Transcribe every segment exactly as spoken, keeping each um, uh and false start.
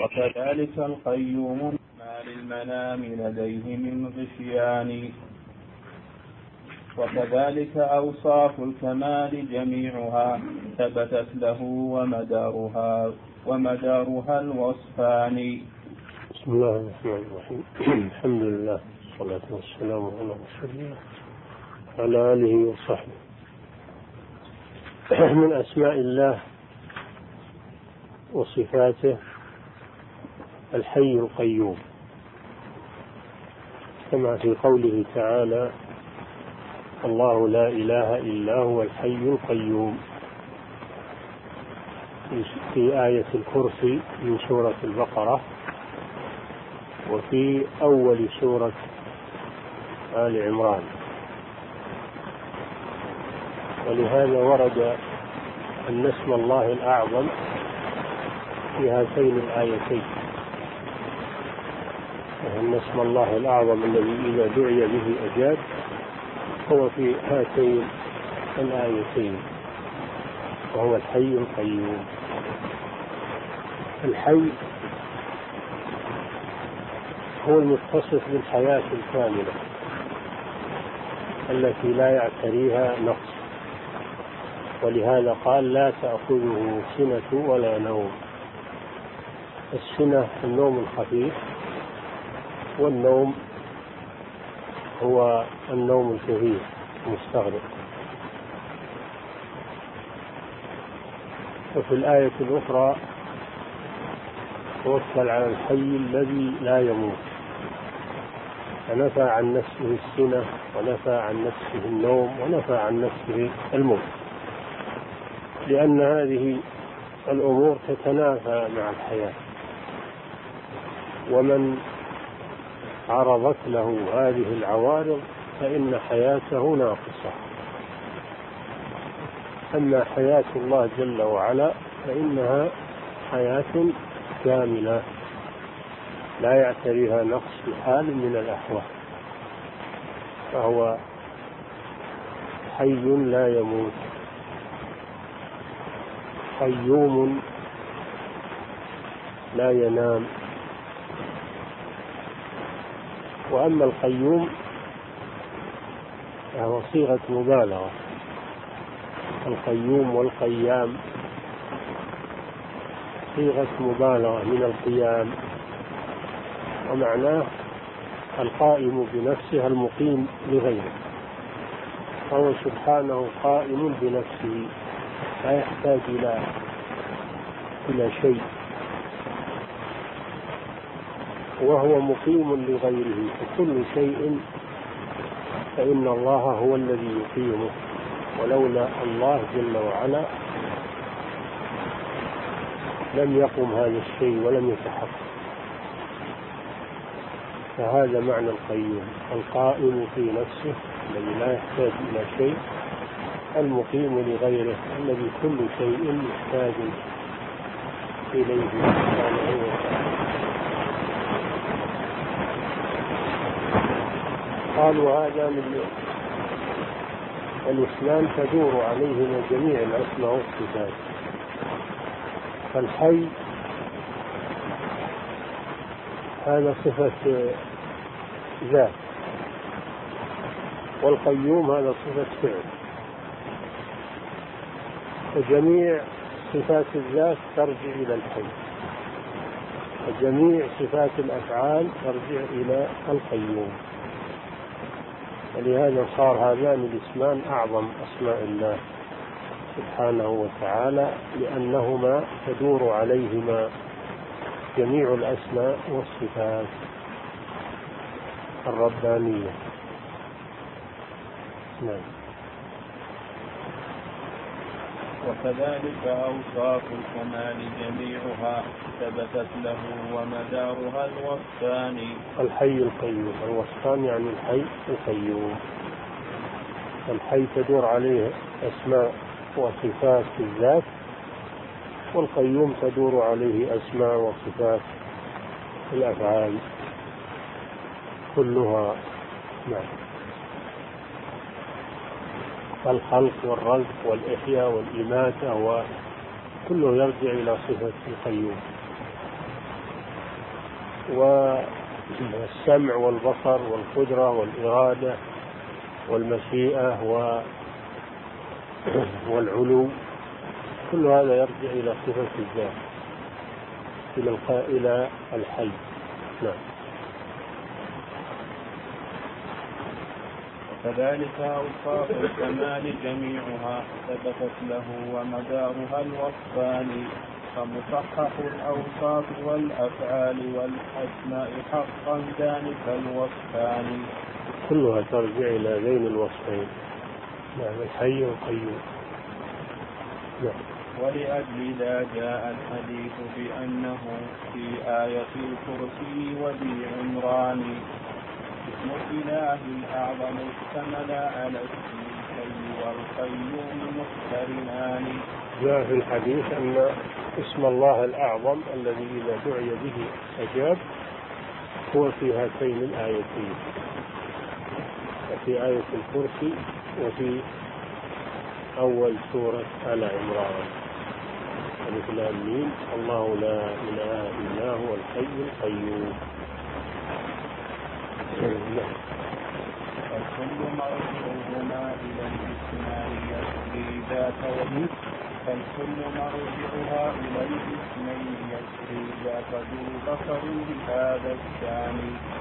وكذلك القيوم ما للمنام لديه من غشيان. وكذلك أوصاف الكمال جميعها ثبتت له ومدارها ومدارها الوصفان. بسم الله الرحمن الرحيم. الحمد لله والصلاة والسلام على رسول الله وعلى آله وصحبه. من أسماء الله وصفاته الحي القيوم، كما في قوله تعالى: الله لا إله إلا هو الحي القيوم، في آية الكرسي من سورة البقرة، وفي أول سورة آل عمران. ولهذا ورد أن اسم الله الأعظم في هاتين الآيتين، وأن اسم الله الأعظم الذي إذا دعي به أجاب هو في هاتين الآيتين، وهو الحي القيوم. الحي هو المتصف بالحياة الكاملة التي لا يعتريها نقص، ولهذا قال: لا تأخذه سنة ولا نوم. السنة النوم الخفيف، والنوم هو النوم الكثير المستغرق. وفي الآية الأخرى توكل على الحي الذي لا يموت، فنفى عن نفسه السنة، ونفى عن نفسه النوم، ونفى عن نفسه الموت، لأن هذه الأمور تتنافى مع الحياة، ومن عرضت له هذه العوارض فإن حياته ناقصة. أما حياة الله جل وعلا فإنها حياة كاملة لا يعتريها نقص في حال من الأحوال، فهو حي لا يموت، قيوم لا ينام. وأما القيوم فهو صيغة مبالغة، القيوم والقيام صيغة مبالغة من القيام، ومعناه القائم بنفسه المقيم لغيره، فهو سبحانه قائم بنفسه لا يحتاج إلى إلى شيء، وهو مقيم لغيره. فكل شيء فإن الله هو الذي يقيمه، ولولا الله جل وعلا لم يقم هذا الشيء ولم يتحقق. فهذا معنى القيوم، القائم في نفسه الذي لا يحتاج إلى شيء، المقيم لغيره الذي كل شيء محتاج إليه سبحانه وتعالى. قالوا هذا من الإسلام تدور عليه جميع الأسماء والصفات. فالحي هذا صفة ذات، والقيوم هذا صفة فعل، وجميع صفات الذات ترجع إلى الحي، وجميع صفات الأفعال ترجع إلى القيوم. ولهذا صار هذان الاسمان أعظم أسماء الله سبحانه وتعالى، لأنهما تدور عليهما جميع الأسماء والصفات الربانية. نعم. وكذلك أوصاف الكمال جميعها ثبتت له ومدارها الوصفان. الحي القيوم، الوصفان يعني الحي القيوم. الحي تدور عليه أسماء وصفات الذات، والقيوم تدور عليه أسماء وصفات الأفعال كلها. نعم. الخلق والرزق والإحياء والإماتة وكله يرجع إلى صفة القيوم. والسمع والبصر والقدرة والإرادة والمشيئة والعلو، كل هذا يرجع إلى صفة الذات، إلى إلى الحي. نعم. وكذلك أوصاف الكمال جميعها ثبتت له ومدارها الوصفان، فمصحح الأوصاف والأفعال والأسماء حقا ذلك الوصفان، كلها ترجع إلى ذين الوصفين، نعم، الحي والقيوم. نعم. ولأجل ذا جاء الحديث بأنه في آية الكرسي وذي عمران اسم الإله الأعظم اشتمل على اسم الحي والقيوم مقترنان. جاء في الحديث أن اسم الله الأعظم الذي إذا دعي به أجاب هو في هاتين الآيتين، في آية الكرسي وفي أول سورة آل عمران، مثل آمين الله لا إله إلا هو الحي القيوم. فالكل مرجعهما إلى الاسمين يسري ذات وجه، فالكل مرجعها إلى الاسمين يسري ذات ذو بصر بهذا الشان.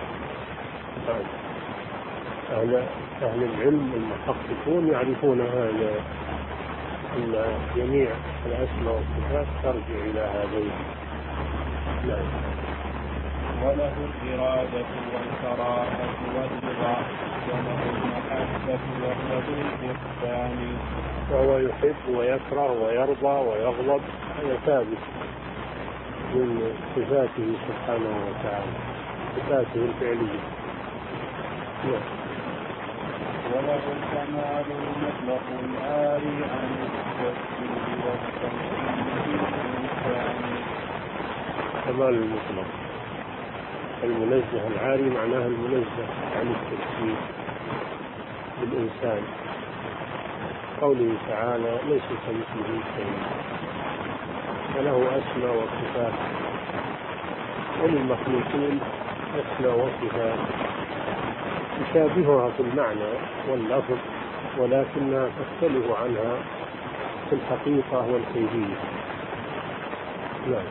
أهل, أهل العلم المحققون يعرفون هذا، أن جميع الأسماء والصفات ترجع إلى هذين. نعم. وله الإرادة والكراهة والرضا، وله المحبة وهو الإحسان. وهو يحب ويكره ويرضى ويغضب، هذا ثابت من صفاته سبحانه وتعالى، صفاته الفعلية. نعم. وله الكمال المطلق الآري عن التشبيه والتمثيل بالإنسان. كمال المطلق المنزه العاري معناه المنزه عن التشبيه بالإنسان، قوله تعالى ليس كمثله شيء، فله أسماء وصفات، وللمخلوقين أسماء وصفات تشابهها في المعنى واللفظ، ولكنها تختلف عنها في الحقيقة والكيفية. نعم.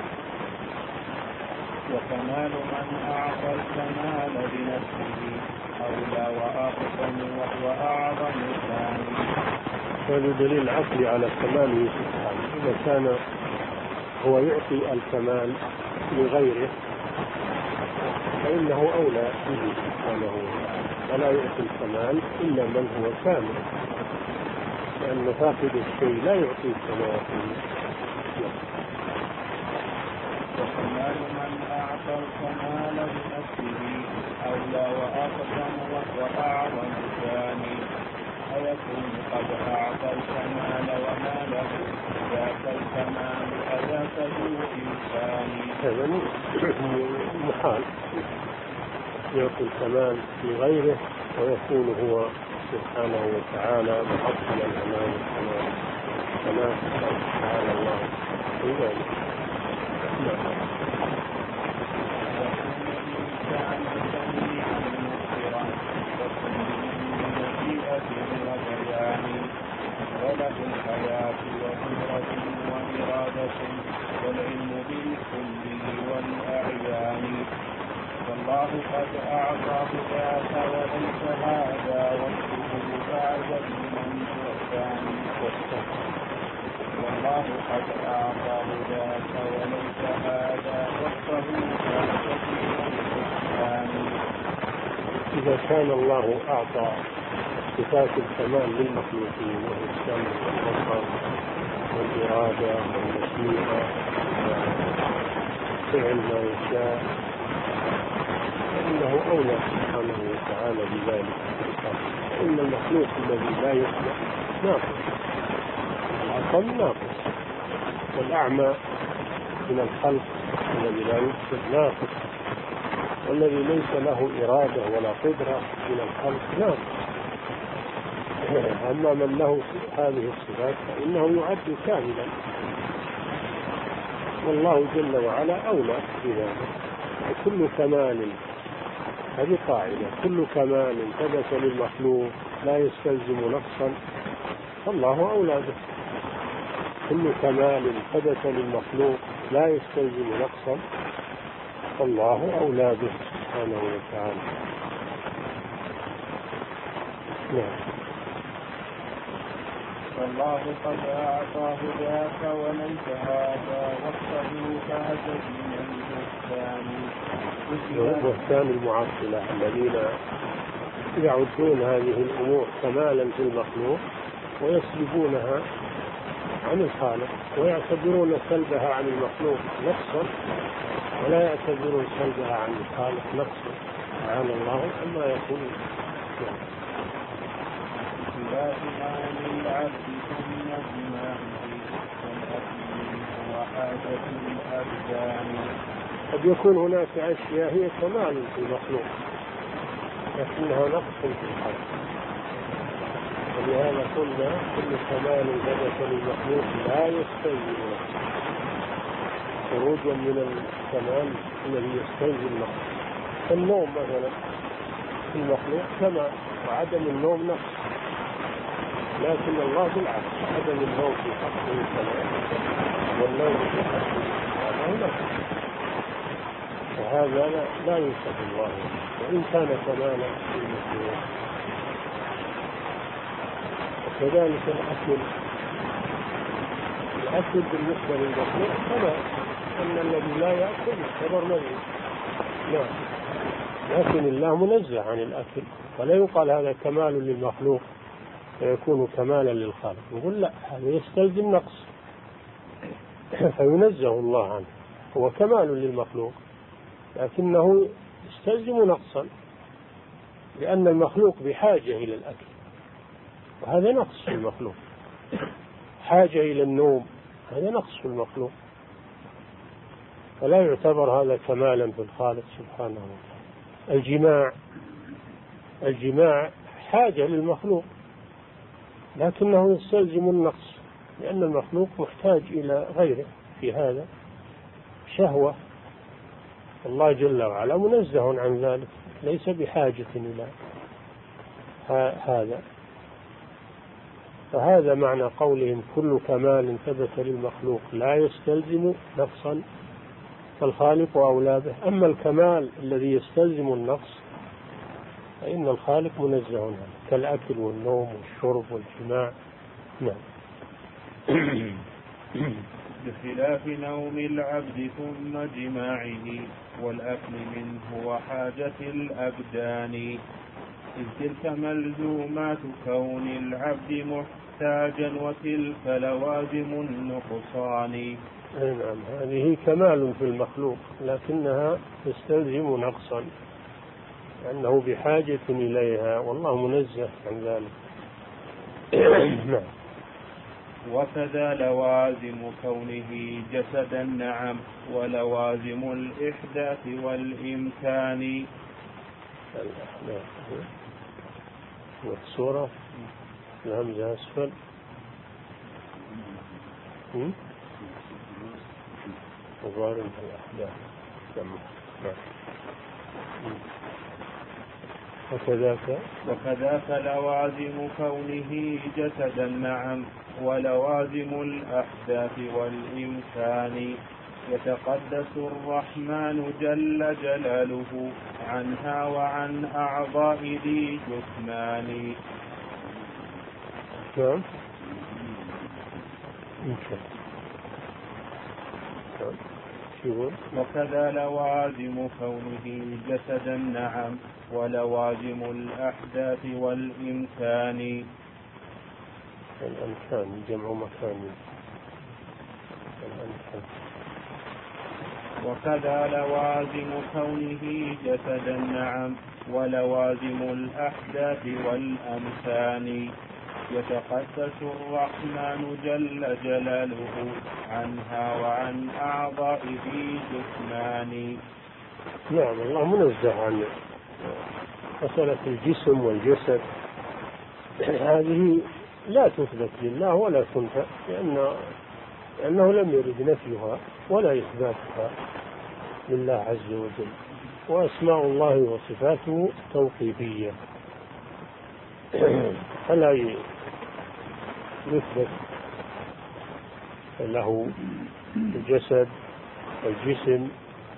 وكمال من أعطى الكمال بنفسه أولى وأقسم وهو أعظم ثاني. هذا دليل عقلي على كماله سبحانه، إذا كان هو يعطي الكمال لغيره فإنه أولى به سبحانه وتعالى، ولا يعطي الكمال إلا من هو كامل، لأن فاقد الشيء لا يعطي الكمال. وكمال من أعطى الكمال بنفسه أولى وأقسم وهو أعظم ثاني، فيكون قد أعطى الكمال وما له ذاك الكمال أذاك ذو إنسان. هذا محال يعطي الكمال لغيره ويكون هو سبحانه وتعالى محصلا أمام الكمال، كما تعالى الله في ذلك. وله الحياة وقدرة وإرادة والعلم بالكل والأعيان، والله قد أعطاه ذاك وليس هذا وصفه بعد من الثاني. والله قد أعطاه ذاك وليس هذا وصفه بعد من الثاني. إذا كان الله أعطى صفات الكمال للمخلوقين وهو السمع والبصر والإرادة والمشيئة وفعل ما يشاء، فإنه أولى سبحانه وتعالى بذلك. فإن المخلوق الذي لا يسمع ناقص، العقل ناقص، والأعمى من الخلق الذي لا يبصر ناقص، والذي ليس له إرادة ولا قدرة من الخلق ناقص. أما من له هذه الصفات فإنه يعد كاملا، والله جل وعلا أولى بذلك. كل كمال، هذه قاعدة، كل كمال ثبت للمخلوق لا يستلزم نقصا فالله أولى به. كل كمال ثبت للمخلوق لا يستلزم نقصا فالله أولى به سبحانه وتعالى. نعم. فالله قد أعطاه ذاك وليس هذا وصفه كهزل من البهتان. بهتان المعطلة الذين يعدون هذه الأمور كمالا في المخلوق ويسلبونها عن الخالق، ويعتبرون سلبها عن المخلوق نقصا ولا يعتبرون سلبها عن الخالق نقصا. سبحان الله عما يقولون. خلاف عن العبد ثم جماعه والأكل وحاجة الأبدان. قد يكون هناك أشياء هي كمال في المخلوق لكنها نقص في الخالق، ولهذا قلنا كل كمال ثبت للمخلوق لا يستلزم نقصا، خروجا من الكمال الذي يستلزم نقص. النوم مثلا في المخلوق كمال وعدم النوم نقص، لكن الله بالعكس عدم النوم في حقه كمال والنوم في حقه هذا نقص، وهذا لا, لا يوصف الله وإن كان كمالا في المخلوق. وكذلك الأكل الأكل بالنسبة للمخلوق كما أن الذي لا يأكل يعتبر ميت. نعم، لكن الله منزه عن الأكل، ولا يقال هذا كمال للمخلوق فيكون كمالا للخالق. نقول لا، هذا يستلزم نقص فينزه الله عنه. هو كمال للمخلوق لكنه يستلزم نقصا لأن المخلوق بحاجة إلى الأكل، وهذا نقص في المخلوق. حاجة إلى النوم هذا نقص في المخلوق، فلا يعتبر هذا كمالا في الخالق سبحانه وتعالى. الجماع الجماع حاجة للمخلوق لكنه يستلزم النقص لأن المخلوق محتاج إلى غيره في هذا شهوة، الله جل وعلا منزه عن ذلك ليس بحاجة إلى هذا. فهذا معنى قولهم كل كمال ثبت للمخلوق لا يستلزم نقصا فالخالق أولى به. أما الكمال الذي يستلزم النقص فإن الخالق منزه عنه كالأكل والنوم والشرب والجماع. نعم. بخلاف نوم العبد ثم جماعه والأكل منه وحاجة الأبدان، إذ تلك ملزومات كون العبد محتاجا وتلك لوازم النقصان. نعم، هذه كمال في المخلوق لكنها تستلزم نقصا لأنه بحاجة إليها والله منزه عن ذلك. نعم. وكذا لوازم كونه جسدا نعم ولوازم الإحداث والإمكان. والصورة الهمزة أسفل وظاهر الأحداث. وكذاك وكذاك لوازم كونه جسدا نعم ولوازم الأحداث والإمكان، يتقدس الرحمن جل جلاله عنها وعن أعضاء ذي جثمان. نعم. وكذا لوازم كونه جسدا نعم ولوازم الأحداث والإمكان. الأمكان جمع مكان. الأمكان. وكذا لوازم كونه جسدا نعم ولوازم الأحداث والأمكان، يتقدس الرحمن جل جلاله عنها وعن أعضاء ذي جثمان. نعم، الله منزه عن مسألة الجسم والجسد، هذه لا تثبت لله ولا تنفى لأن لأنه لم يرد نفيها ولا إثباتها، لله عز وجل. وأسماء الله وصفاته توقيفية، فلا يثبت له الجسد والجسم،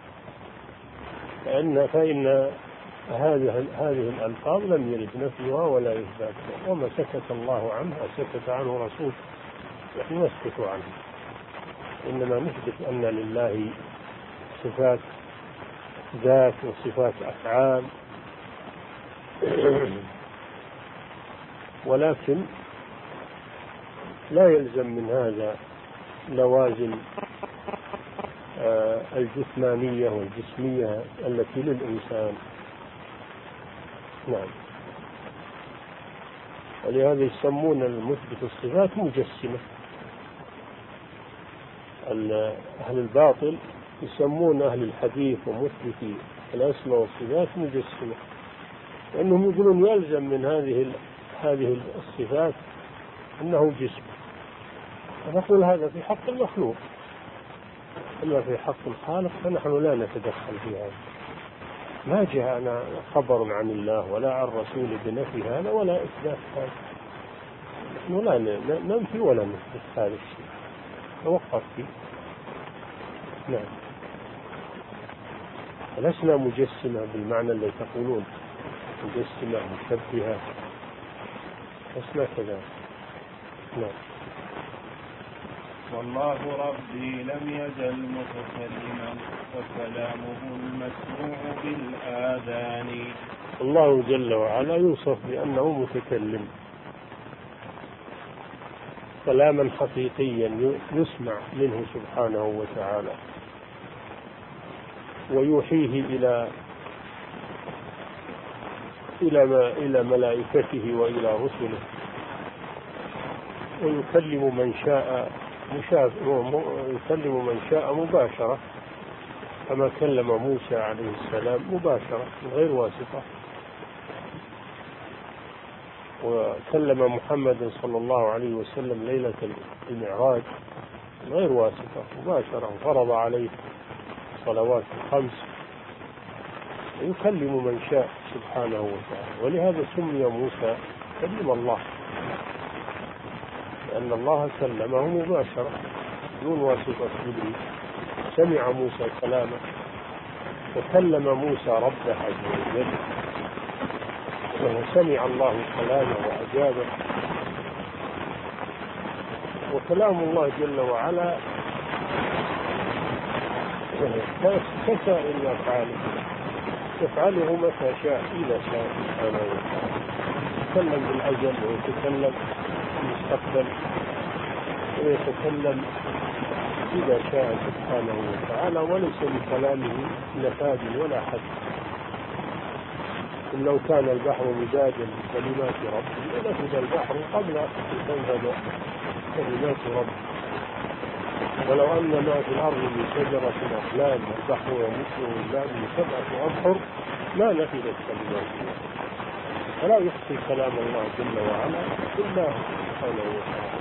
فإن فإن هذه هذه الألفاظ لم يرد نفيها ولا إثباتها، وما سكت الله عنها سكت عنه رسول، نحن نسكت عنه، إنما نثبت أن لله صفات ذات وصفات أفعال، ولكن لا يلزم من هذا لوازم الجسمانية والجسمية التي للإنسان. نعم. ولهذا يسمون المثبت الصفات مجسمة. أهل الباطل يسمون أهل الحديث ومثبتي الأسماء والصفات مجسمة، لأنهم يقولون يلزم من هذه هذه الصفات أنه جسم، ونقول هذا في حق المخلوق، أما في حق الخالق فنحن لا نتدخل في هذا. ما جاءنا خبر عن الله ولا عن رسول بنفي هذا ولا إثبات هذا، نحن لا ننفي ولا نثبت هذا الشيء، توقف فيه. نعم. لسنا مجسمة بالمعنى الذي تقولون، مجسمة مشبهة، لسنا كذلك. نعم. والله ربي لم يزل متكلما وكلامه المسموع بالآذان. الله جل وعلا يوصف بأنه متكلم كلاما حقيقيا يسمع منه سبحانه وتعالى، ويوحيه إلى إلى ما إلى ملائكته وإلى رسله، ويكلم من شاء مشاف يكلم من شاء مباشرة، كما كلم موسى عليه السلام مباشرة من غير واسطة، وكلم محمد صلى الله عليه وسلم ليلة المعراج من غير واسطة مباشرة، وفرض عليه صلوات الخمس، ويكلم من شاء سبحانه وتعالى. ولهذا سمي موسى كلم الله، لأن الله كلمه مباشرة دون واسطة جبريل. سمع موسى كلامه، وكلم موسى ربه عز وجل، وسمع الله كلامه وأجابه. وكلام الله جل وعلا كسائر الأفعال، يفعله متى شاء إذا شاء سبحانه وتعالى. يتكلم بالأجل ويتكلم بالمستقبل ويتكلم إذا شاء سبحانه وتعالى، وليس لكلامه نفاذ ولا حد. إن لو كان البحر مدادا لكلمات ربي لنفذ البحر قبل أن تنفذ كلمات ربي، ولو أن ما في الأرض من شجرة أقلام والبحر يمده الله من سبعة أبحر ما نفذت كلمات الله. فلا يخفي كلام الله جل وعلا إلا سبحانه وتعالى.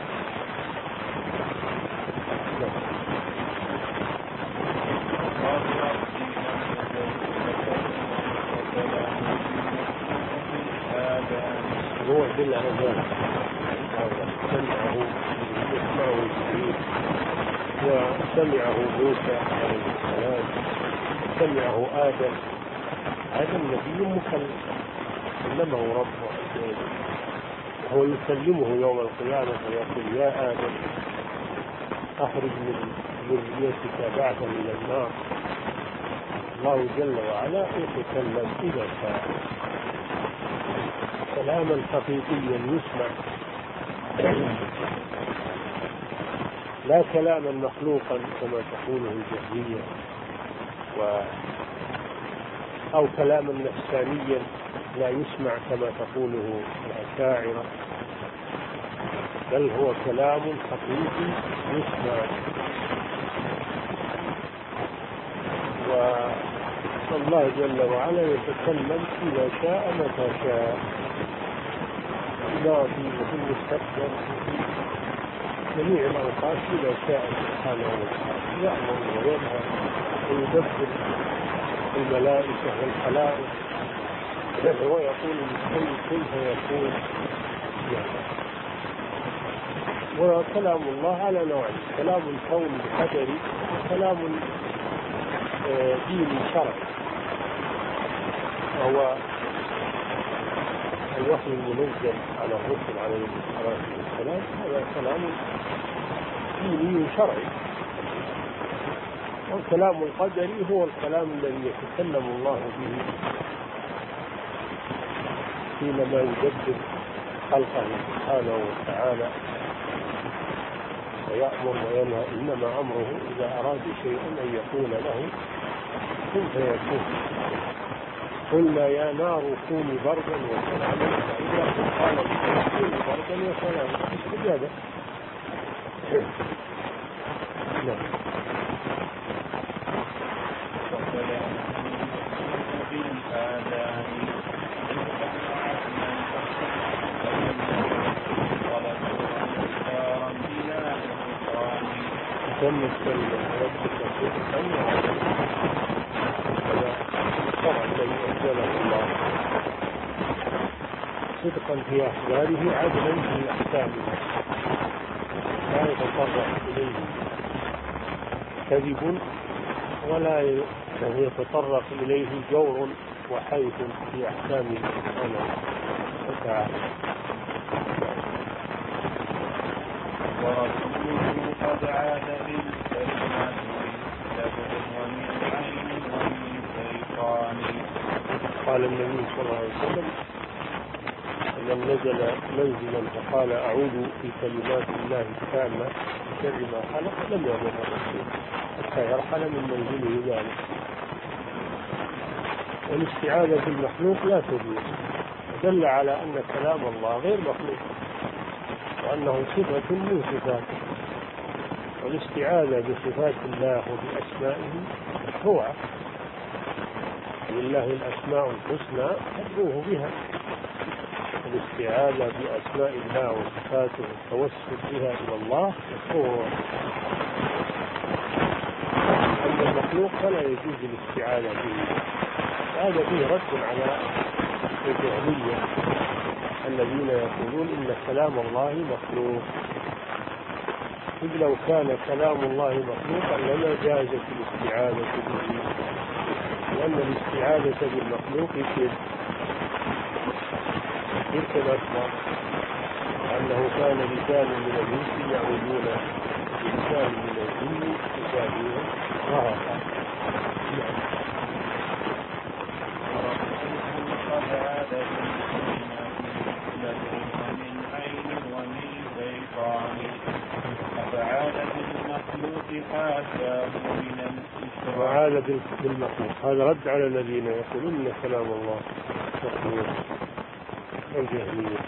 هو بالأذان سمعه يسمعه جبريل، وسمعه موسى عليه السلام، سمعه آدم. آدم نبي مكلم كلمه ربه عز وجل، وهو يكلمه يوم القيامة ويقول يا آدم أخرج من ذريتك بعثا إلى النار. الله جل وعلا يتكلم إذا شاء كلاما حقيقيا يسمع، لا كلاما مخلوقا كما تقوله الجهمية، و أو كلاما نفسانيا لا يسمع كما تقوله الأشاعرة، بل هو كلام حقيقي يسمع. والله جل وعلا يتكلم إذا شاء متى شاء، الماضي وفي المستقبل في جميع الأوقات إذا شاء سبحانه وتعالى، يأمر وينهى ويدبر الملائكة والخلائق ويقول للكل كن فيكون. وكلام الله على نوعين: كلام كوني قدري وكلام ديني شرعي، وهو الوحي المنزل على الرسل عليهم الصلاة والسلام. هذا كلام ديني شرعي. والكلام القدري هو الكلام الذي يتكلم الله به حينما يدبر خلقه سبحانه وتعالى ويأمر وينهى. إنما أمره إذا أراد شيئا أن يقول له كن فيكون. قلنا يا نار كوني بردا وسلاما، فإذا قال كوني بردا وسلاما استجابة. نعم. ثم الكلمة ربك صدقا وعدلا، هذا الشرع الذي أنزله الله، صدقا في أخباره عدلا في أحكامه، لا يتطرق إليه كذب ولا يتطرق إليه جور وحيف في أحكامه سبحانه وتعالى. ورسوله قد عاد بالكلمات بالسبب ومن عين ومن شيطان. قال النبي صلى الله عليه وسلم: من نزل منزلا فقال أعوذ بكلمات الله التامة من شر ما خلق لم يضر الرسول حتى يرحل من منزله ذلك. والاستعاذة بالمخلوق لا تجوز، دل على أن كلام الله غير مخلوق وأنه صفة من صفاته. والاستعاذة بصفات الله وبأسمائه مشروعة، لله الأسماء الحسنى فادعوه بها. الاستعاذة بأسماء الله وصفاته والتوسل بها إلى الله مشروع. أما المخلوق فلا يجوز الاستعاذة به. هذا فيه رد على الجهمية الذين يقولون إن كلام الله مخلوق. إذ لو كان كلام الله مخلوقا لما جازت الاستعاذة به، لأن الاستعاذة بالمخلوق شرك شرك أكبر، لأنه كان رجال من الإنس يعودون برجال من الجن يشابهون رهقا. وعاد بالمخلوق. هذا رد على الذين يقولون إن كلام الله مخلوق الجهمية.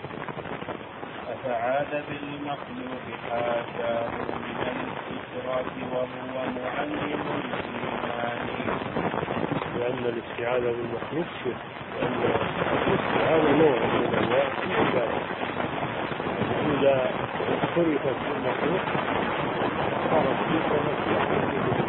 أفعاد بالمخلوق حاشاه من الإشراك وهو معلم الإيمان. لأن الاستعاذة بالمخلوق شرك، لأن الاستعاذة نوع من أنواع العبادة. إذا صرفت بالمخلوق صارت شركا أكبر.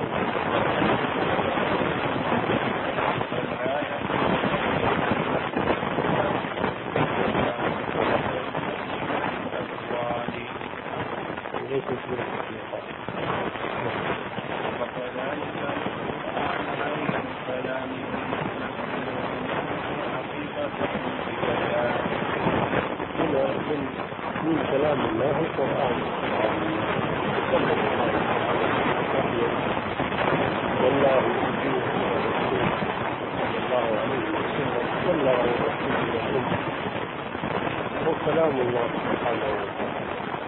من كلام الله القرآن العظيم صلى الله عليه وسلم بلغ الرسول هو كلام الله سبحانه وتعالى.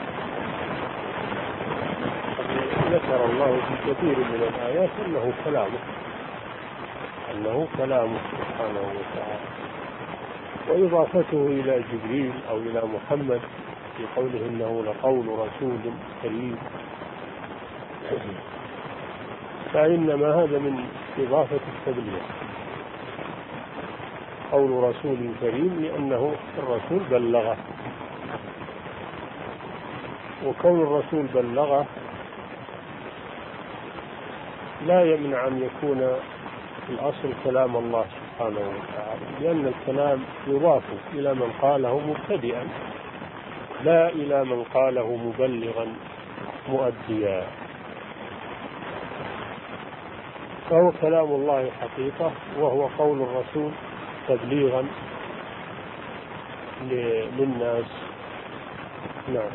ذكر الله في كثير من الآيات أنه كلامه أنه كلامه سبحانه وتعالى. وإضافته إلى جبريل أو إلى محمد في قوله إنه لقول رسول كريم، فإنما هذا من إضافة التبليغ، قول رسول كريم لأنه الرسول بلغه، وكون الرسول بلغه لا يمنع أن يكون الأصل كلام الله سبحانه وتعالى، لأن الكلام يضاف إلى من قاله مبتدئا لا إلى من قاله مبلغا مؤديا، فهو كلام الله حقيقة، وهو قول الرسول تبليغا للناس. نعم.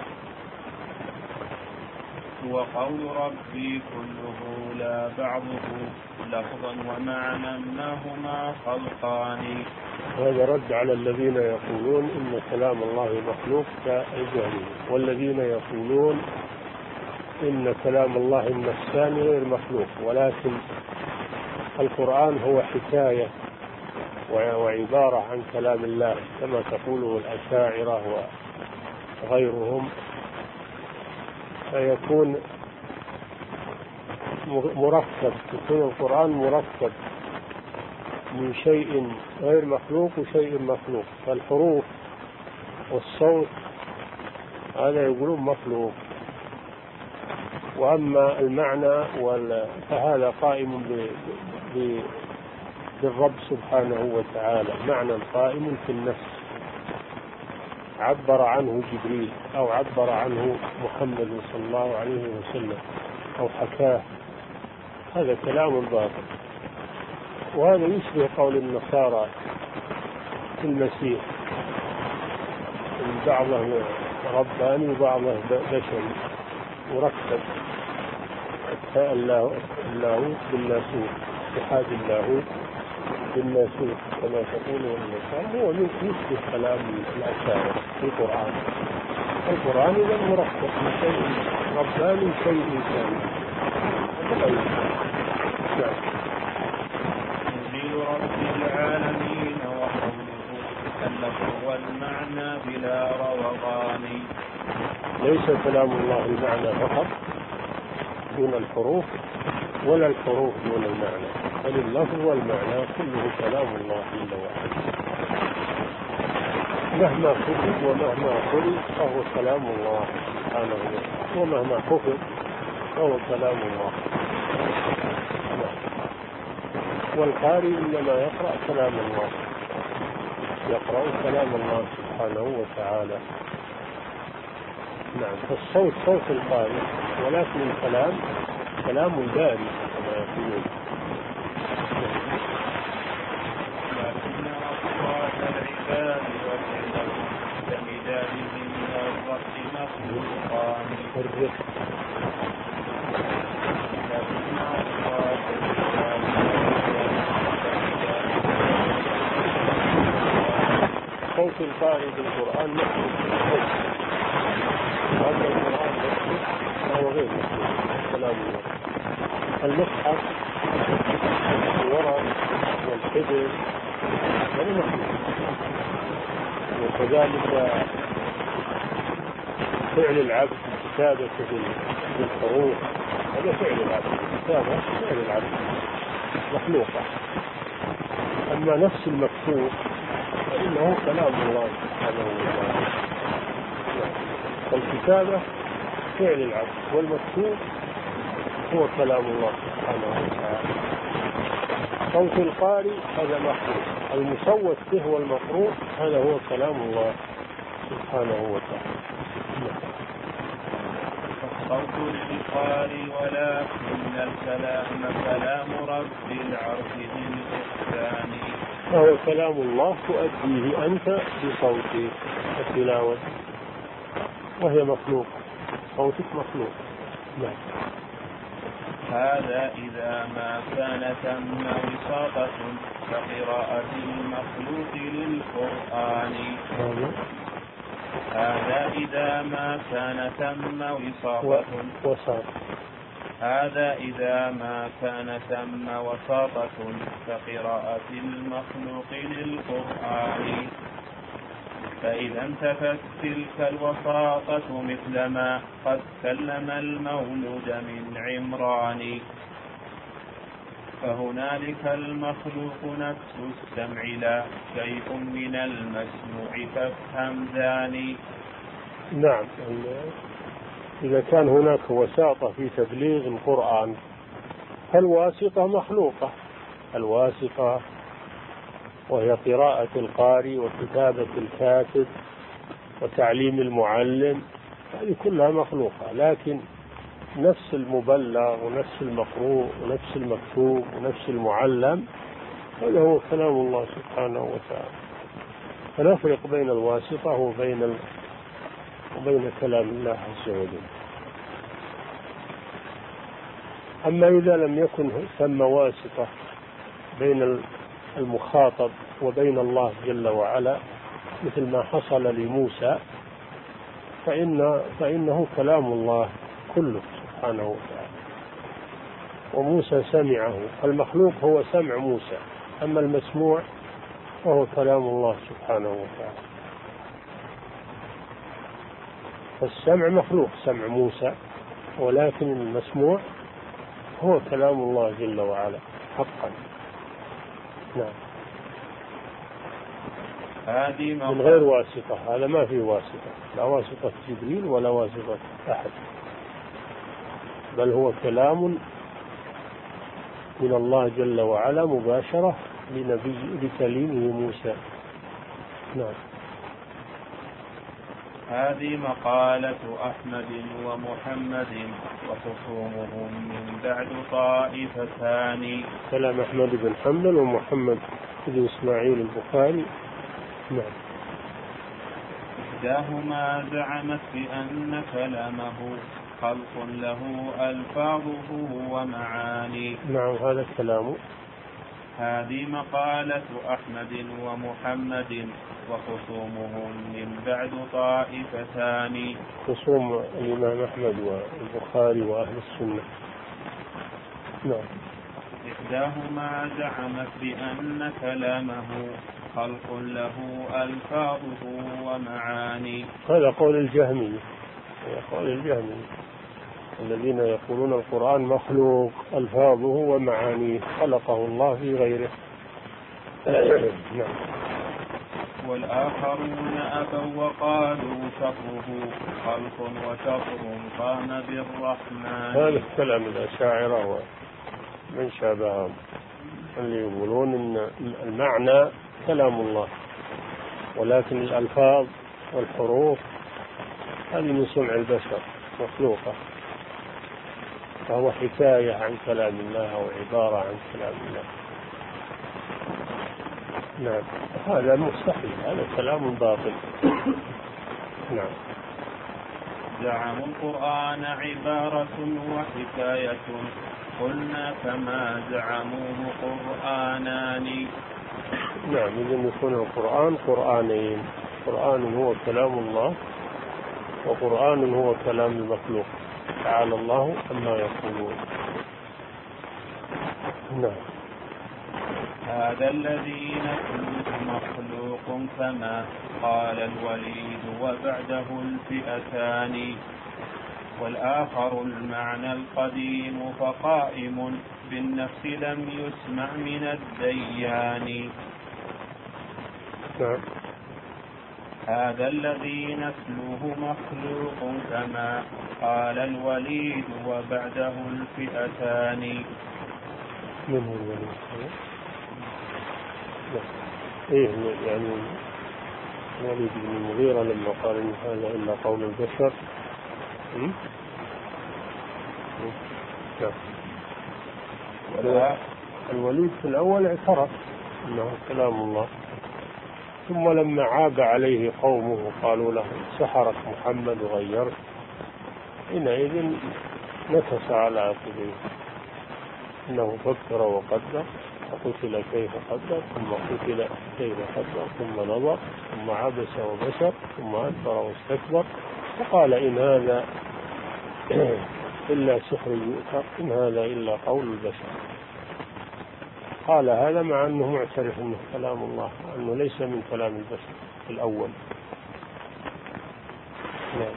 وقول ربي كله لا بعضه لفظا ومعنى ما هما خلقان. هذا رد على الذين يقولون إن كلام الله مخلوق كالجهمية، والذين يقولون إن كلام الله النفساني غير مخلوق، ولكن القرآن هو حكاية وعبارة عن كلام الله كما تقوله الأشاعرة وغيرهم، فيكون مركب، يكون القرآن مركب من شيء غير مخلوق وشيء مخلوق، فالحروف والصوت هذا يقولون مخلوق، وأما المعنى فهذا قائم بالرب سبحانه وتعالى، معنى قائم في النفس عبر عنه جبريل أو عبر عنه محمد صلى الله عليه وسلم أو حكاه، هذا كلام باطل. وهذا يشبه قول النصارى في المسيح، إن بعضه رباني وبعضه بشري مركب، اللاهوت بالناسوت، اتحاد اللاهوت بالناسوت كما تقوله النصارى، هو يشبه كلام الأشاعرة في القرآن. القرآن إذا مركب من شيء رباني وشيء إنساني. تنزيل رب العالمين وقوله اللفظ والمعنى بلا روضان. ليس كلام الله المعنى فقط دون الحروف، ولا الحروف دون المعنى، بل اللفظ والمعنى كله كلام الله جل وعلا، مهما كتب ومهما قل فهو كلام الله سبحانه وتعالى، ومهما حفظ فهو كلام الله. والقارئ إنما يقرأ كلام الله، يقرأ كلام الله سبحانه وتعالى. نعم. فالصوت صوت القارئ، ولكن الكلام كلام الباري كما يقولون. لكن أصوات العباد وفعلهم كمدادهم من الرفع مخلوقان. الرفق. لكن أصوات العباد صوت القارئ بالقرآن مخلوق، وأما القرآن مخلوق فهو غير مخلوق كلام الله. المصحف والورق والحبر هذا مخلوق، وكذلك فعل العبد كتابة بالحروف هذا فعل العبد، كتابة فعل العبد مخلوقة. أما نفس المكتوب فإنه كلام الله سبحانه وتعالى. الكتابة فعل العبد، والمكتوب هو كلام الله سبحانه وتعالى. صوت القارئ هذا مخلوق، المصوت به والمقروء هذا هو كلام الله سبحانه وتعالى. صوت البخاري ولكن الكلام كلام رب العرش ذي الإحسان. فهو كلام الله تؤديه أنت بصوتك التلاوة، وهي مخلوق، صوتك مخلوق. نعم. هذا إذا ما كان ثم وساطة كقراءة المخلوق للقرآن. هذا إذا ما كان ثم وساطة وساط. هذا إذا ما كان ثم وساطة كقراءة المخلوق للقرآن. فإذا انتفت تلك الوساطة مثل ما قد كلم المولود من عمران، فهنالك المخلوق نفس السمع لا شيء من المسموع فافهم ذاني. نعم. إذا كان هناك وساطة في تبليغ القرآن فالواسطة مخلوقة، الواسطة وهي قراءة القارئ وكتابة الكاتب وتعليم المعلم، هذه كلها مخلوقة، لكن نفس المبلغ ونفس المقروء ونفس المكتوب ونفس المعلم هذا هو كلام الله سبحانه وتعالى. فنفرق بين الواسطة وبين ال... وبين كلام الله عز وجل. أما إذا لم يكن ثم واسطة بين المخاطب وبين الله جل وعلا مثل ما حصل لموسى فإن فإنه كلام الله كله سبحانه وتعالى، وموسى سمعه، المخلوق هو سمع موسى، أما المسموع فهو كلام الله سبحانه وتعالى. فالسمع مخلوق سمع موسى، ولكن المسموع هو كلام الله جل وعلا حقا. نعم. من غير واسطة، هذا ما في واسطة، لا واسطة جبريل ولا واسطة أحد، بل هو كلام من الله جل وعلا مباشرة لنبي لكليمه موسى. نعم. هذه مقالة أحمد ومحمد وخصومهم من بعد طائفتان. كلام أحمد بن حنبل ومحمد بن إسماعيل البخاري. نعم. إحداهما زعمت بأن كلامه خلق له ألفاظه ومعاني. نعم هذا الكلام. هذه مقالة أحمد ومحمد وخصومهم من بعد طائفتان. خصوم الإمام أحمد والبخاري وأهل السنة. نعم. إحداهما زعمت بأن كلامه خلق له ألفاظه ومعاني. هذا قول الجهمي، قول الجهمي الذين يقولون القرآن مخلوق ألفاظه ومعانيه، خلقه الله في غيره. نعم. والآخرون أبوا وقالوا شطره خلق وشطر قام بالرحمن. هذا الكلام الأشاعرة ومن شابههم اللي يقولون إن المعنى كلام الله، ولكن الألفاظ والحروف هذه من صنع البشر مخلوقة، فهو حكاية عن كلام الله أو عبارة عن كلام الله. نعم. هذا مستحيل، هذا كلام باطل. نعم. زعموا القرآن عبارة وحكاية، قلنا كما زعموه قرآنان. نعم. إذن يكون القرآن قرآنين، قرآن هو كلام الله وقرآن هو كلام المخلوق، تعالى الله عما يقولون. نعم. هذا الذي نتلوه مخلوق كما قال الوليد وبعده الفئتان، والآخر المعنى القديم فقائم بالنفس لم يسمع من الديان. نعم. هذا الذي نتلوه مخلوق كما قال الوليد وبعده الفئتان. من هو الوليد؟ إيه يعني الوليد بن المغيرة لما قال إن هذا إلا قول البشر. الوليد في الأول اعترف أنه كلام الله، ثم لما عاب عليه قومه قالوا له سحرك محمد وغيرت، حينئذ نكس على عقبيه، إنه فكر وقدر فقتل كيف قدر ثم قتل كيف قدر ثم نظر ثم عبس وبشر ثم أدبر واستكبر وقال إن هذا إلا سحر يؤثر إن هذا إلا قول البشر. قال هذا مع أنه معترف أنه كلام الله وأنه ليس من كلام البشر الأول. نعم.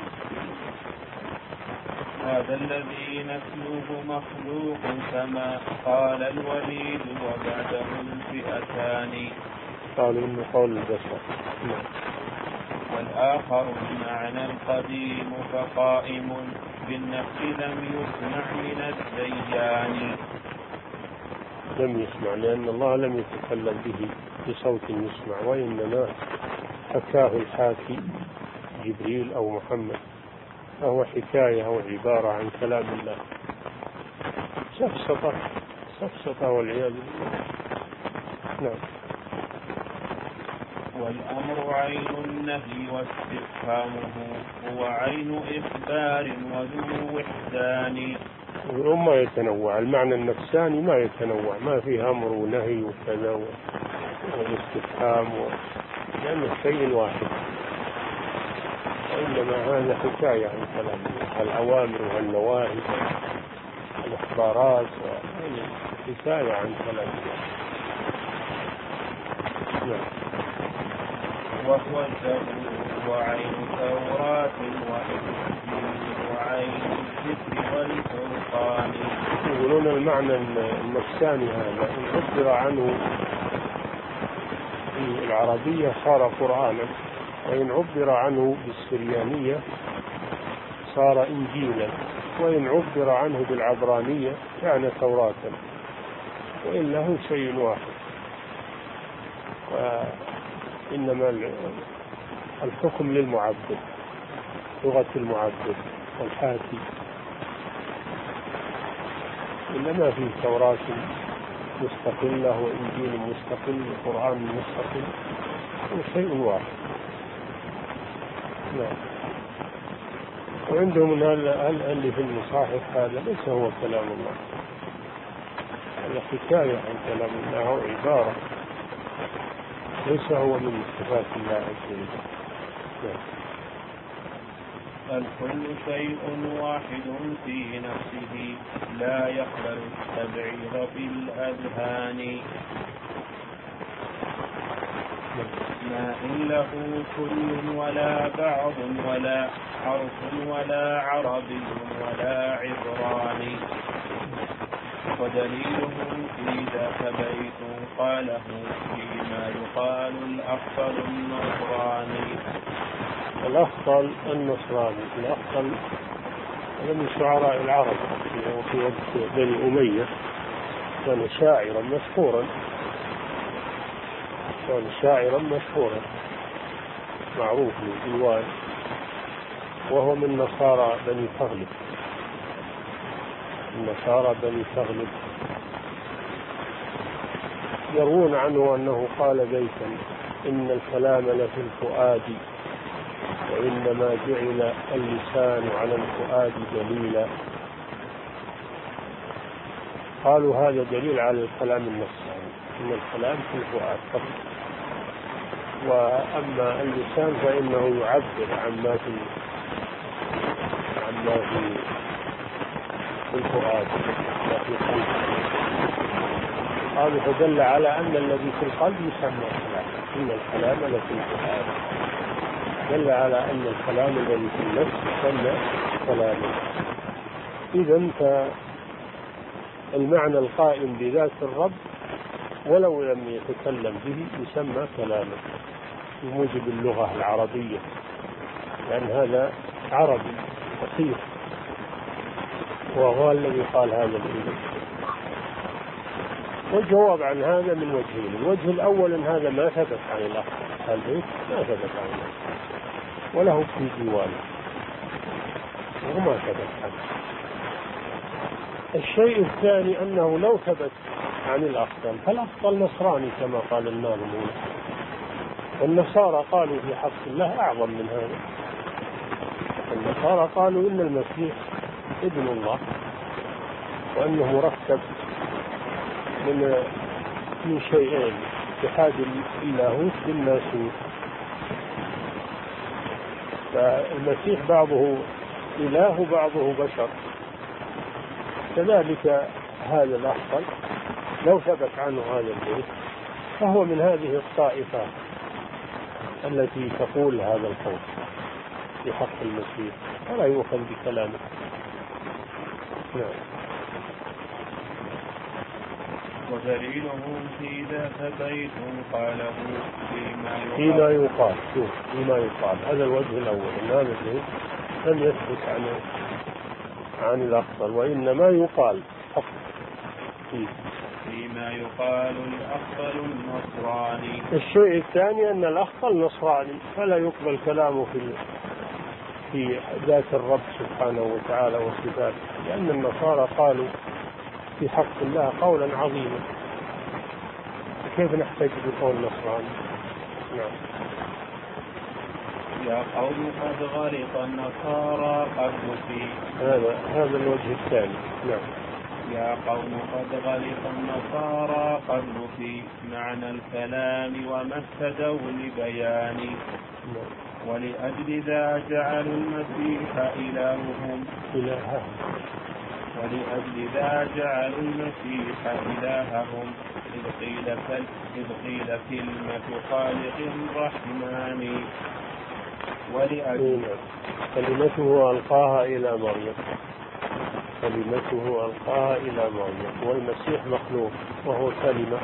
هذا الذي نتلوه مخلوق كما قال الوليد وبعده الفئتان. قالوا إنه قول البشر. والآخر المعنى القديم فقائم بالنفس لم يسمع من الديان. لم يسمع لأن الله لم يتكلم به بصوت يسمع، وإنما حكاه الحاكي جبريل أو محمد، فهو حكاية أو عبارة عن كلام الله. سفسطة سفسطة والعياذ بالله. نعم. والأمر عين النهي واستفهامه هو عين إخبار وذو وحدان. وما يتنوع، المعنى النفساني ما يتنوع، ما فيه أمر ونهي وكذا والاستفهام و... لأنه شيء واحد، وإنما هذا حكاية عن كلام الأوامر والنواهي الإخبارات، حكاية عن كلام الله. نعم. وهو الزبور وعين توراة وإنجيل وعين الذكر والفرقان. يقولون المعنى النفساني هذا إن عبر عنه في العربية صار قرآنا، وإن عبر عنه بالسريانية صار إنجيلا، وإن عبر عنه بالعبرانية كان توراة، وإلا هو شيء واحد. وإنما الحكم للمعبد، لغة المعبد والحاكي، إنما في توراة مستقلة وإنجيل مستقل وقرآن مستقل، هو شيء واحد. نعم. وعندهم اللي في المصاحف هذا ليس هو كلام الله، هذا حكاية عن كلام الله أو عبارة، ليس هو من صفات الله عز وجل. الكل شيء واحد في نفسه لا يقبل التبعيض في الأذهان. ما إن له كل ولا بعض ولا حرف ولا عربي ولا عبراني. ودليلهم في ذاك بيت قاله فيما يقال الأفضل النصراني. الأفضل النصراني، الأفضل من شعراء العرب في وقت بني أمية، كان شاعرا مشهورا، كان شاعرا مشهورا معروف بالديوان، وهو من نصارى بني تغلب، النصارى بني تغلب. يروون عنه أنه قال بيتا: إن الكلام لفي الفؤاد وإنما جعل اللسان على الفؤاد دليلا. قالوا هذا دليل على الكلام النفساني، إن الكلام في الفؤاد فقط، وأما اللسان فإنه يعبر عما في عما في الفؤاد وفي القلب. قالوا فدل على أن الذي في القلب يسمى كلام، إن الكلام لفي الفؤاد، دل على أن الكلام الذي في النفس يسمى كلاما. إذن فالمعنى القائم بذات الرب ولو لم يتكلم به يسمى كلاما بموجب اللغة العربية، لأن هذا عربي فصيح، وهو الذي قال هذا الإنجيل. والجواب عن هذا من وجهين: الوجه الأول أن هذا ما ثبت عن الأخ البيت، ما ثبت عن الأخ وله في ديوانه وما ثبت عنه. الشيء الثاني أنه لو ثبت عن الأفضل فالأفضل نصراني كما قال الناظم هنا، والنصارى قالوا في حق الله أعظم من هذا. النصارى قالوا إن المسيح ابن الله، وأنه مركب من من شيئين: اتحاد اللاهوت بالناسوت. فالمسيح بعضه إله وبعضه بشر، كذلك هذا الأفضل لو ثبت عنه هذا البيت فهو من هذه الطائفة التي تقول هذا القول في حق المسيح، فلا يؤخذ بكلامه. نعم. ودليلهم في ذاك بيت قاله فيما يقال, فيما يقال. شوف، فيما يقال هذا الوجه الأول، أن هذا البيت لم يثبت عنه عن الأخطل، وإنما يقال فقط فيه. فيما يقال الأخطل النصراني. الشيء الثاني أن الأخطل نصراني، فلا يقبل كلامه في في ذات الرب سبحانه وتعالى وصفاته، لأن النصارى قالوا في حق الله قولا عظيما، كيف نحتاج بقول نصراني؟ نعم. يا قوم قد غرق النصارى قبل في هذا هذا الوجه الثاني. نعم. يا قوم قد غرق النصارى قبل في معنى الكلام وما اهتدوا لبيان، ولأجل ذا جعلوا المسيح إلههم إلههم ولأجل ذا جعلوا المسيح إلههم إذ قيل إذ قيل كلمة خالق الرحمن. ولأجل كلمته ألقاها إلى مريم كلمته ألقاها إلى مريم والمسيح مخلوق وهو كلمة،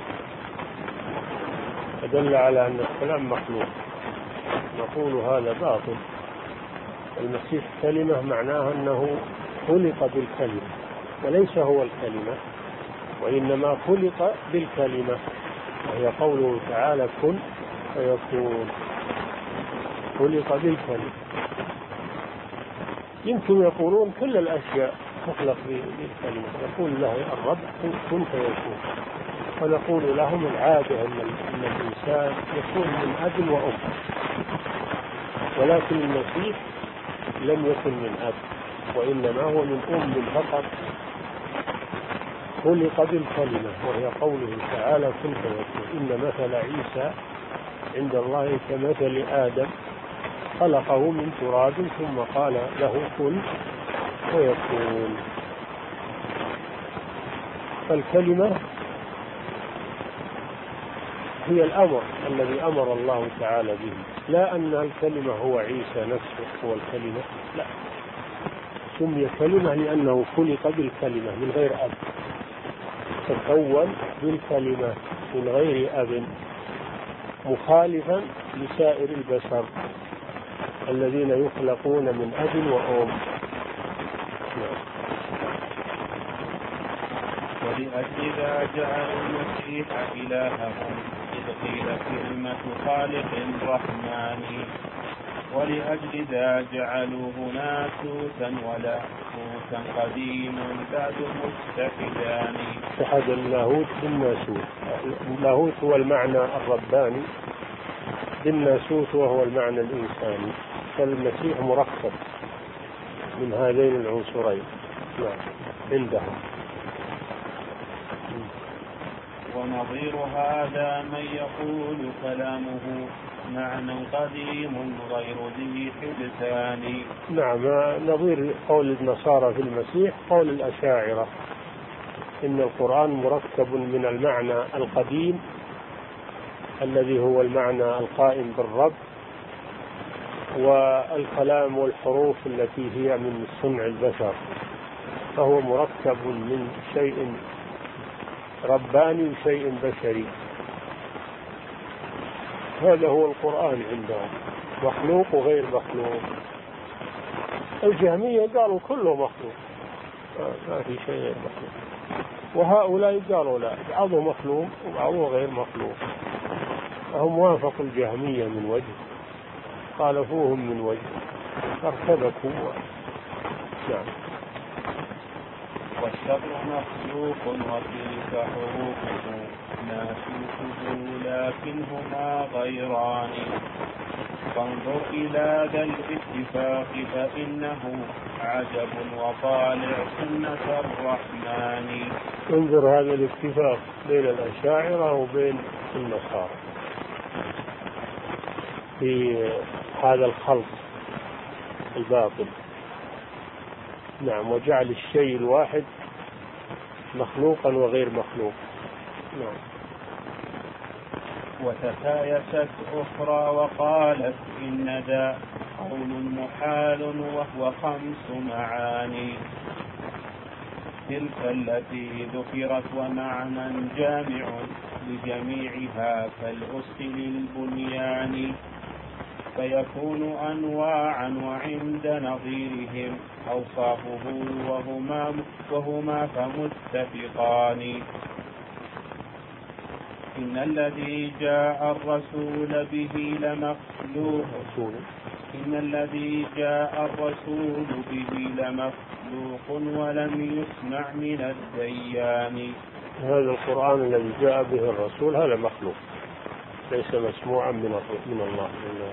فدل على أن الكلام مخلوق. نقول هذا باطل. المسيح كلمة معناها أنه خلق بالكلمة، وليس هو الكلمة، وإنما خلق بالكلمة، وهي قوله تعالى كن فيكون. خلق بالكلمة. يمكن يقولون كل الأشياء تخلق بالكلمة، يقول له الرب كن فيكون، ونقول لهم العادة أن الإنسان يكون من أب وأم، ولكن المسيح لم يكن من أب، وإنما هو من أم فقط، خلق بالكلمة، وهي قوله تعالى كن فيكون. إن مثل عيسى عند الله كمثل آدم خلقه من تراب ثم قال له كن فيكون. فالكلمة هي الأمر الذي أمر الله تعالى به، لا أن الكلمة هو عيسى نفسه هو الكلمة، لا، سمي كلمة لأنه خلق بالكلمة من غير أب، تكون بالكلمة من غير أب، مخالفا لسائر البشر الذين يخلقون من أب وأم. ولأجل ذا جعلوا المسيح إلههم إذ قيل كلمة خالق الرحمن، ولأجل ذا جعلوه ناسوتا ولاهوتا قديم بعد مستفدان. اتحد اللاهوت بالناسوت. اللاهوت هو المعنى الرباني بالناسوت وهو المعنى الإنساني، فالمسيح مركب من هذين العنصرين عندهم. ونظير هذا من يقول كلامه معنى قديم غير ذي حدثان. نعم، نظير قول النصارى في المسيح قول الأشاعرة إن القرآن مركب من المعنى القديم الذي هو المعنى القائم بالرب، والكلام والحروف التي هي من صنع البشر، فهو مركب من شيء رباني وشيء بشري. هذا هو القرآن عندهم، مخلوق وغير مخلوق. الجهمية قالوا كله مخلوق، ما في شيء غير مخلوق، وهؤلاء قالوا لا، بعضه مخلوق وبعضه غير مخلوق. فهم وافقوا الجهمية من وجه، خالفوهم من وجه، فارتبكوا. نعم. والشر مخلوق وتلك حروفه ناسوته لكنهما غيران، فانظر إلى ذا الاتفاق فإنه عجب وطالع سنة الرحمن. انظر هذا الاتفاق بين الأشاعرة وبين النصارى في هذا الخلط الباطل. نعم، وجعل الشيء الواحد مخلوقا وغير مخلوق. نعم. وتكايست أخرى وقالت إن ذا قول محال وهو خمس معاني، تلك التي ذكرت ومعنى جامع لجميعها كالأس للبنيان. فيكون أنواعا وعند نظيرهم أوصافه وهما, وهما فمتفقان. إن الذي جاء الرسول به لمخلوق إن الذي جاء الرسول به لمخلوق ولم يسمع من الديان. هذا القرآن الذي جاء به الرسول هذا مخلوق ليس مسموعا من من الله.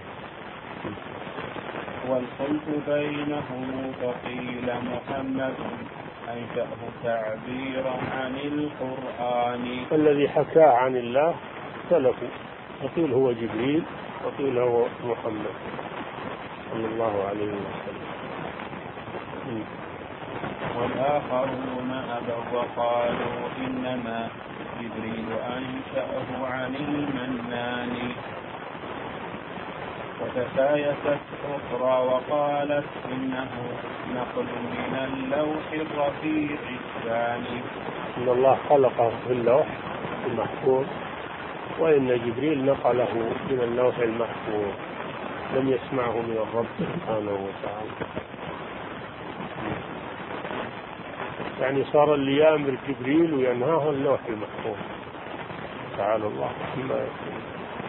والخلف بينهم فقيل محمد أنشأه تعبيرا عن القرآن. الذي حكى عن الله سلفوا، وقيل هو جبريل وقيل هو محمد صلى الله عليه وسلم. والآخرون أبوا وقالوا إنما جبريل أنشأه عن المنان. وتسايست أخرى وقالت إنه نقل من اللوح الرفيع الثاني. إن الله خلقه في اللوح المحفوظ، وإن جبريل نقله من اللوح المحفوظ لم يسمعه من الرب سبحانه وتعالى. يعني صار اللي يأمر جبريل وينهاه اللوح المحفوظ تعالى الله فيما يقول.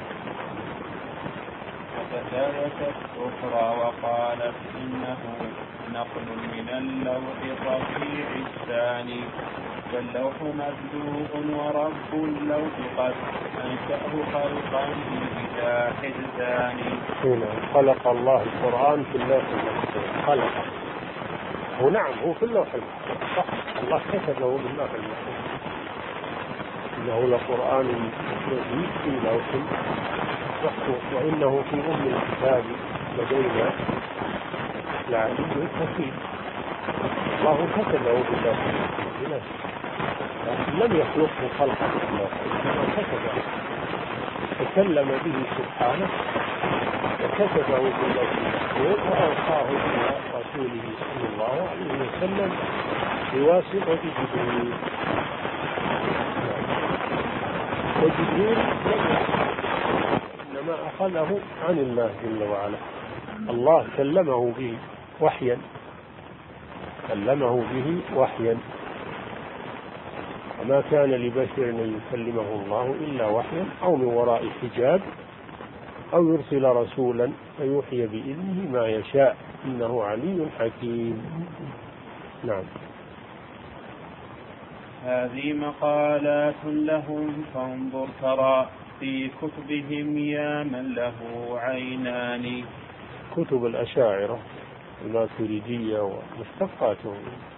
وتسايست أخرى وقالت إنه نقل من اللوح الرفيع الثاني. فاللوح مبدوء ورب اللوح قد أنشأه خلقا في الفتاح الثاني. هنا خلق الله القرآن في اللوح المحفوظ، خلقه هو نعم هو في اللوح المحفوظ صح، الله كتبه باللوح المحفوظ، إنه لقرآن مجيد في لوح محفوظ وإنه في أم الكتاب لدينا لعلي حكيم. الله كتبه باللوح المحفوظ لكن لم يخلقه خلقا في اللوح، إنما كتبه تكلم به سبحانه وكتبه باللوح المحفوظ وأوصاه إلى رسوله صلى الله عليه وسلم بواسطة جبريل. وجبريل إنما أخذه عن الله جل وعلا، الله كلمه به وحيا كلمه به وحيا وما كان لبشر أن يكلمه الله إلا وحيا أو من وراء حجاب أو يرسل رسولا فيوحي بإذنه ما يشاء إنه علي حكيم. نعم. هذه مقالات لهم فانظر ترى في كتبهم يا من له عينان. كتب الأشاعرة الماتريدية ومشتقاتهم.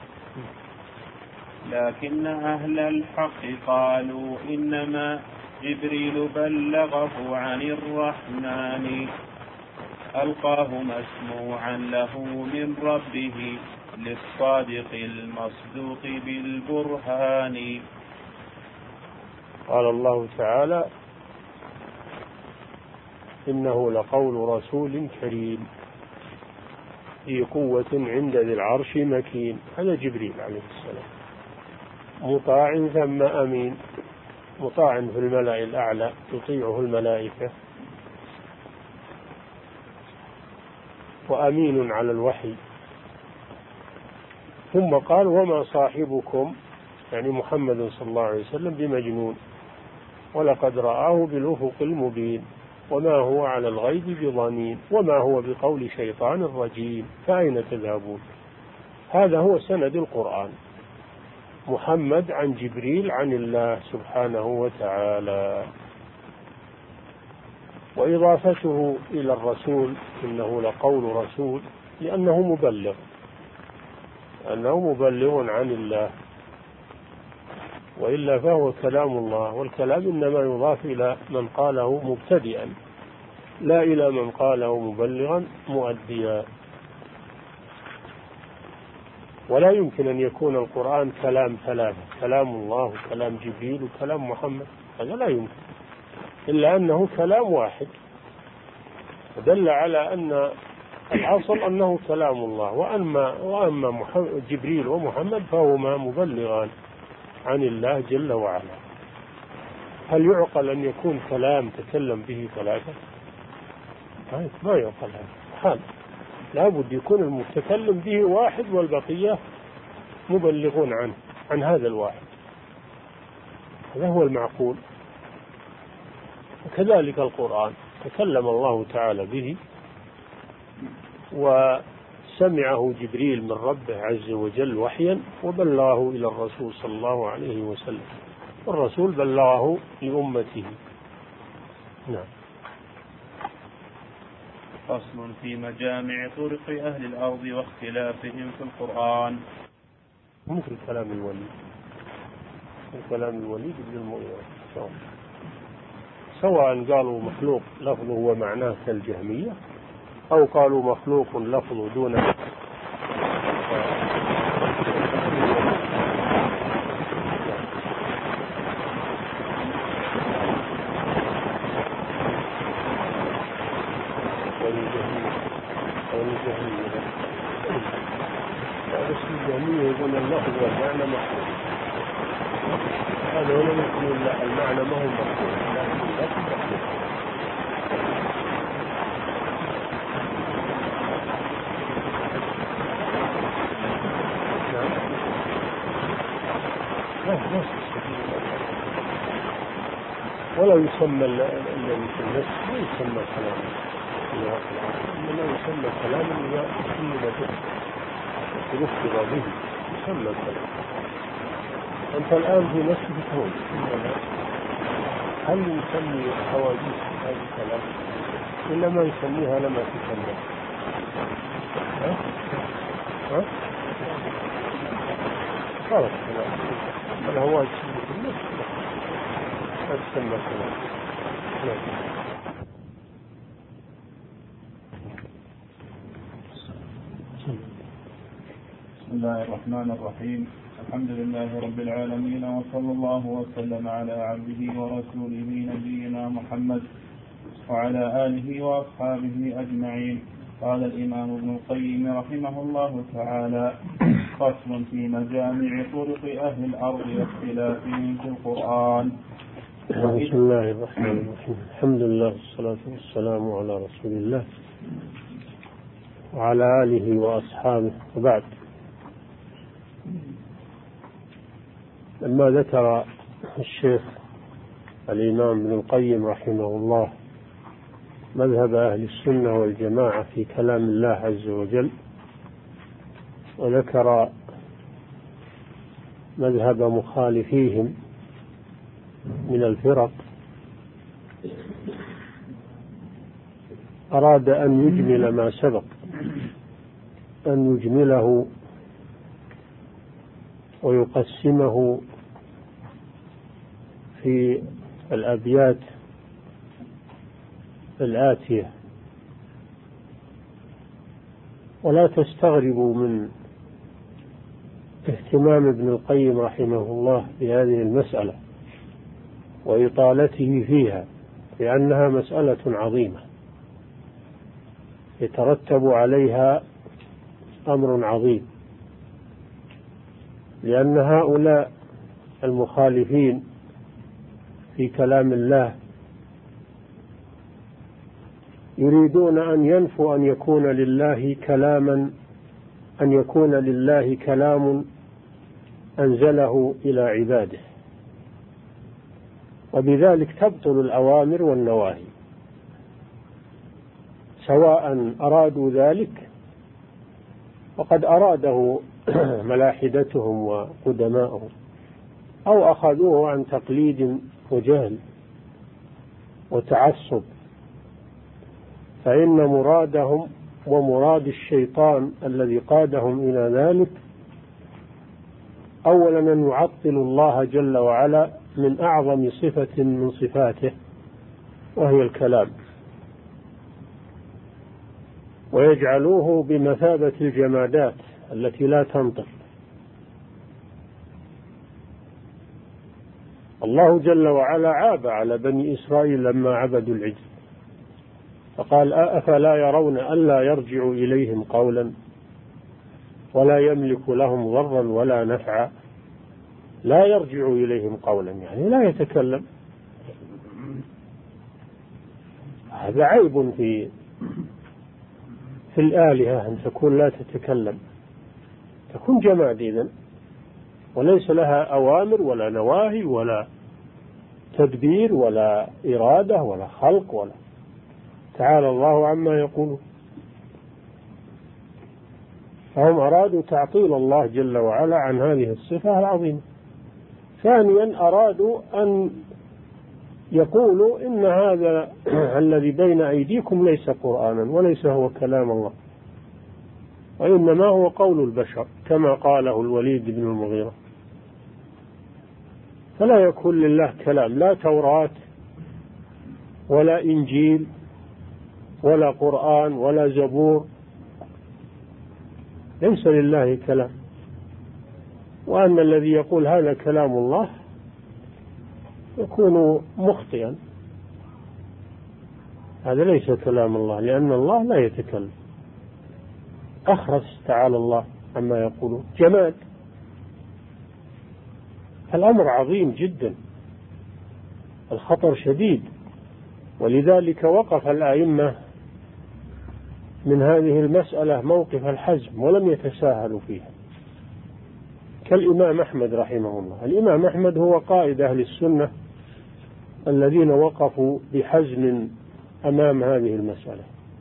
لكن أهل الحق قالوا إنما جبريل بلغه عن الرحمن، ألقاه مسموعا له من ربه للصادق المصدوق بالبرهان. قال الله تعالى إنه لقول رسول كريم ذي قوة عند ذي العرش مكين. هذا جبريل عليه السلام مطاع ثم أمين، مطاع في الملأ الأعلى تطيعه الملائكة، وأمين على الوحي. ثم قال وما صاحبكم يعني محمد صلى الله عليه وسلم بمجنون ولقد رآه بالأفق المبين وما هو على الغيب بضنين وما هو بقول شيطان رجيم فأين تذهبون. هذا هو سند القرآن، محمد عن جبريل عن الله سبحانه وتعالى. وإضافته إلى الرسول إنه لقول رسول لأنه مبلغ أنه مبلغ عن الله، وإلا فهو كلام الله، والكلام إنما يضاف إلى من قاله مبتدئا لا إلى من قاله مبلغا مؤديا. ولا يمكن أن يكون القرآن كلام ثلاثة، كلام الله وكلام جبريل وكلام محمد، هذا لا يمكن، إلا أنه كلام واحد، دل على أن الأصل أنه كلام الله. وأما, وأما جبريل ومحمد فهما مبلغان عن الله جل وعلا. هل يعقل أن يكون كلام تكلم به ثلاثة؟ ما يقال هذا حال، لابد يكون المتكلم به واحد والبقية مبلغون عنه عن هذا الواحد، هذا هو المعقول. وكذلك القرآن تكلم الله تعالى به وسمعه جبريل من ربه عز وجل وحيا وبلغه إلى الرسول صلى الله عليه وسلم، والرسول بلغه لأمته. نعم. فصل في مجامع طرق أهل الأرض واختلافهم في القرآن. مثل كلام الوليد، كلام الوليد بن المغيرة سواء قالوا مخلوق لفظه ومعناه كالجهمية أو قالوا مخلوق لفظه دون يقول اللفظ والمعنى مخلوق، هذا هو يقول لا المعنى ما هو مخلوق لكن اللفظ مخلوق. ولا يسمى الذي في النفس ما يسمى كلاما، إنما يسمى كلاما إذا أصيب به ولفظ به يسمى كلام. أنت الآن في نفسك هون هل يسمي حوادث هذا الكلام إلا ما يسميها لما تسمى؟ ها؟ ها؟ خلاص كلام الهواء يسمي في النفس لا تسمى كلام. بسم الله الرحمن الرحيم. الحمد لله رب العالمين، وصلى الله وسلم على عبده ورسوله نبينا محمد وعلى آله وأصحابه أجمعين. قال الإمام ابن القيم رحمه الله تعالى: فصل في مجامع طرق أهل الأرض واختلافهم في القرآن. بسم الله الرحمن الرحيم. الحمد لله والصلاة والسلام على رسول الله وعلى آله وأصحابه، وبعد. لما ذكر الشيخ الإمام ابن القيم رحمه الله مذهب أهل السنة والجماعة في كلام الله عز وجل، وذكر مذهب مخالفيهم من الفرق، أراد أن يجمل ما سبق، أن يجمله ويقسمه في الأبيات الآتية. ولا تستغربوا من اهتمام ابن القيم رحمه الله بهذه المسألة وإطالته فيها، لأنها مسألة عظيمة يترتب عليها أمر عظيم، لأن هؤلاء المخالفين في كلام الله يريدون أن ينفوا أن يكون لله كلاما أن يكون لله كلام أنزله إلى عباده، وبذلك تبطل الأوامر والنواهي، سواء أرادوا ذلك وقد أراده ملاحدتهم وقدماؤهم أو أخذوه عن تقليد وجهل وتعصب، فإن مرادهم ومراد الشيطان الذي قادهم إلى ذلك أولا أن يعطلوا الله جل وعلا من أعظم صفة من صفاته وهي الكلام، ويجعلوه بمثابة الجمادات التي لا تنطق. الله جل وعلا عاب على بني إسرائيل لما عبدوا العجل، فقال: أفلا يرون ألا يرجع إليهم قولا ولا يملك لهم ضرا ولا نفعا. لا يرجع إليهم قولا يعني لا يتكلم. هذا عيب في في الآلهة أن تكون لا تتكلم، تكون جماد إذن، وليس لها أوامر ولا نواهي ولا تدبير ولا إرادة ولا خلق ولا. تعالى الله عما يقولون. فهم أرادوا تعطيل الله جل وعلا عن هذه الصفة العظيمة. ثانيا أرادوا أن يقولوا إن هذا الذي بين أيديكم ليس قرآنا وليس هو كلام الله، وإنما هو قول البشر كما قاله الوليد بن المغيرة. فلا يكون لله كلام، لا توراة ولا إنجيل ولا قرآن ولا زبور، ليس لله كلام. وأن الذي يقول هذا كلام الله يكون مخطئا، هذا ليس كلام الله، لأن الله لا يتكلم. أخرس تعالى الله عما يقولون، جماد. الأمر عظيم جدا، الخطر شديد، ولذلك وقف الأئمة من هذه المسألة موقف الحزم ولم يتساهلوا فيها، كالإمام أحمد رحمه الله. الإمام أحمد هو قائد أهل السنة الذين وقفوا بحزم أمام هذه المسألة،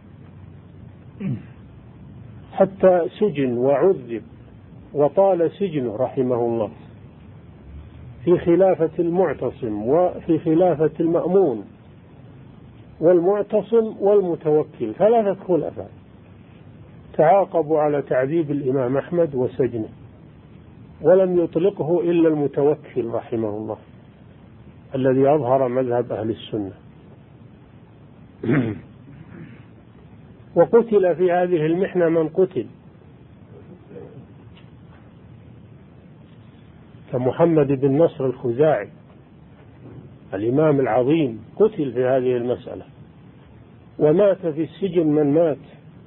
حتى سجن وعذب وطال سجنه رحمه الله في خلافة المعتصم وفي خلافة المأمون والمعتصم والمتوكل، ثلاثة خلفاء تعاقبوا على تعذيب الإمام أحمد وسجنه، ولم يطلقه إلا المتوكل رحمه الله الذي أظهر مذهب أهل السنة. وقتل في هذه المحنة من قتل، كمحمد بن نصر الخزاعي الإمام العظيم، قتل في هذه المسألة، ومات في السجن من مات.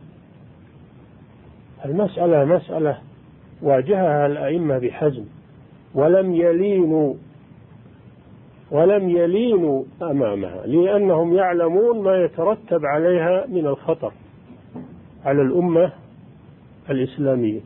المسألة مسألة واجهها الأئمة بحزم، ولم يلينوا ولم يلينوا أمامها، لأنهم يعلمون ما يترتب عليها من الخطر على الأمة الإسلامية.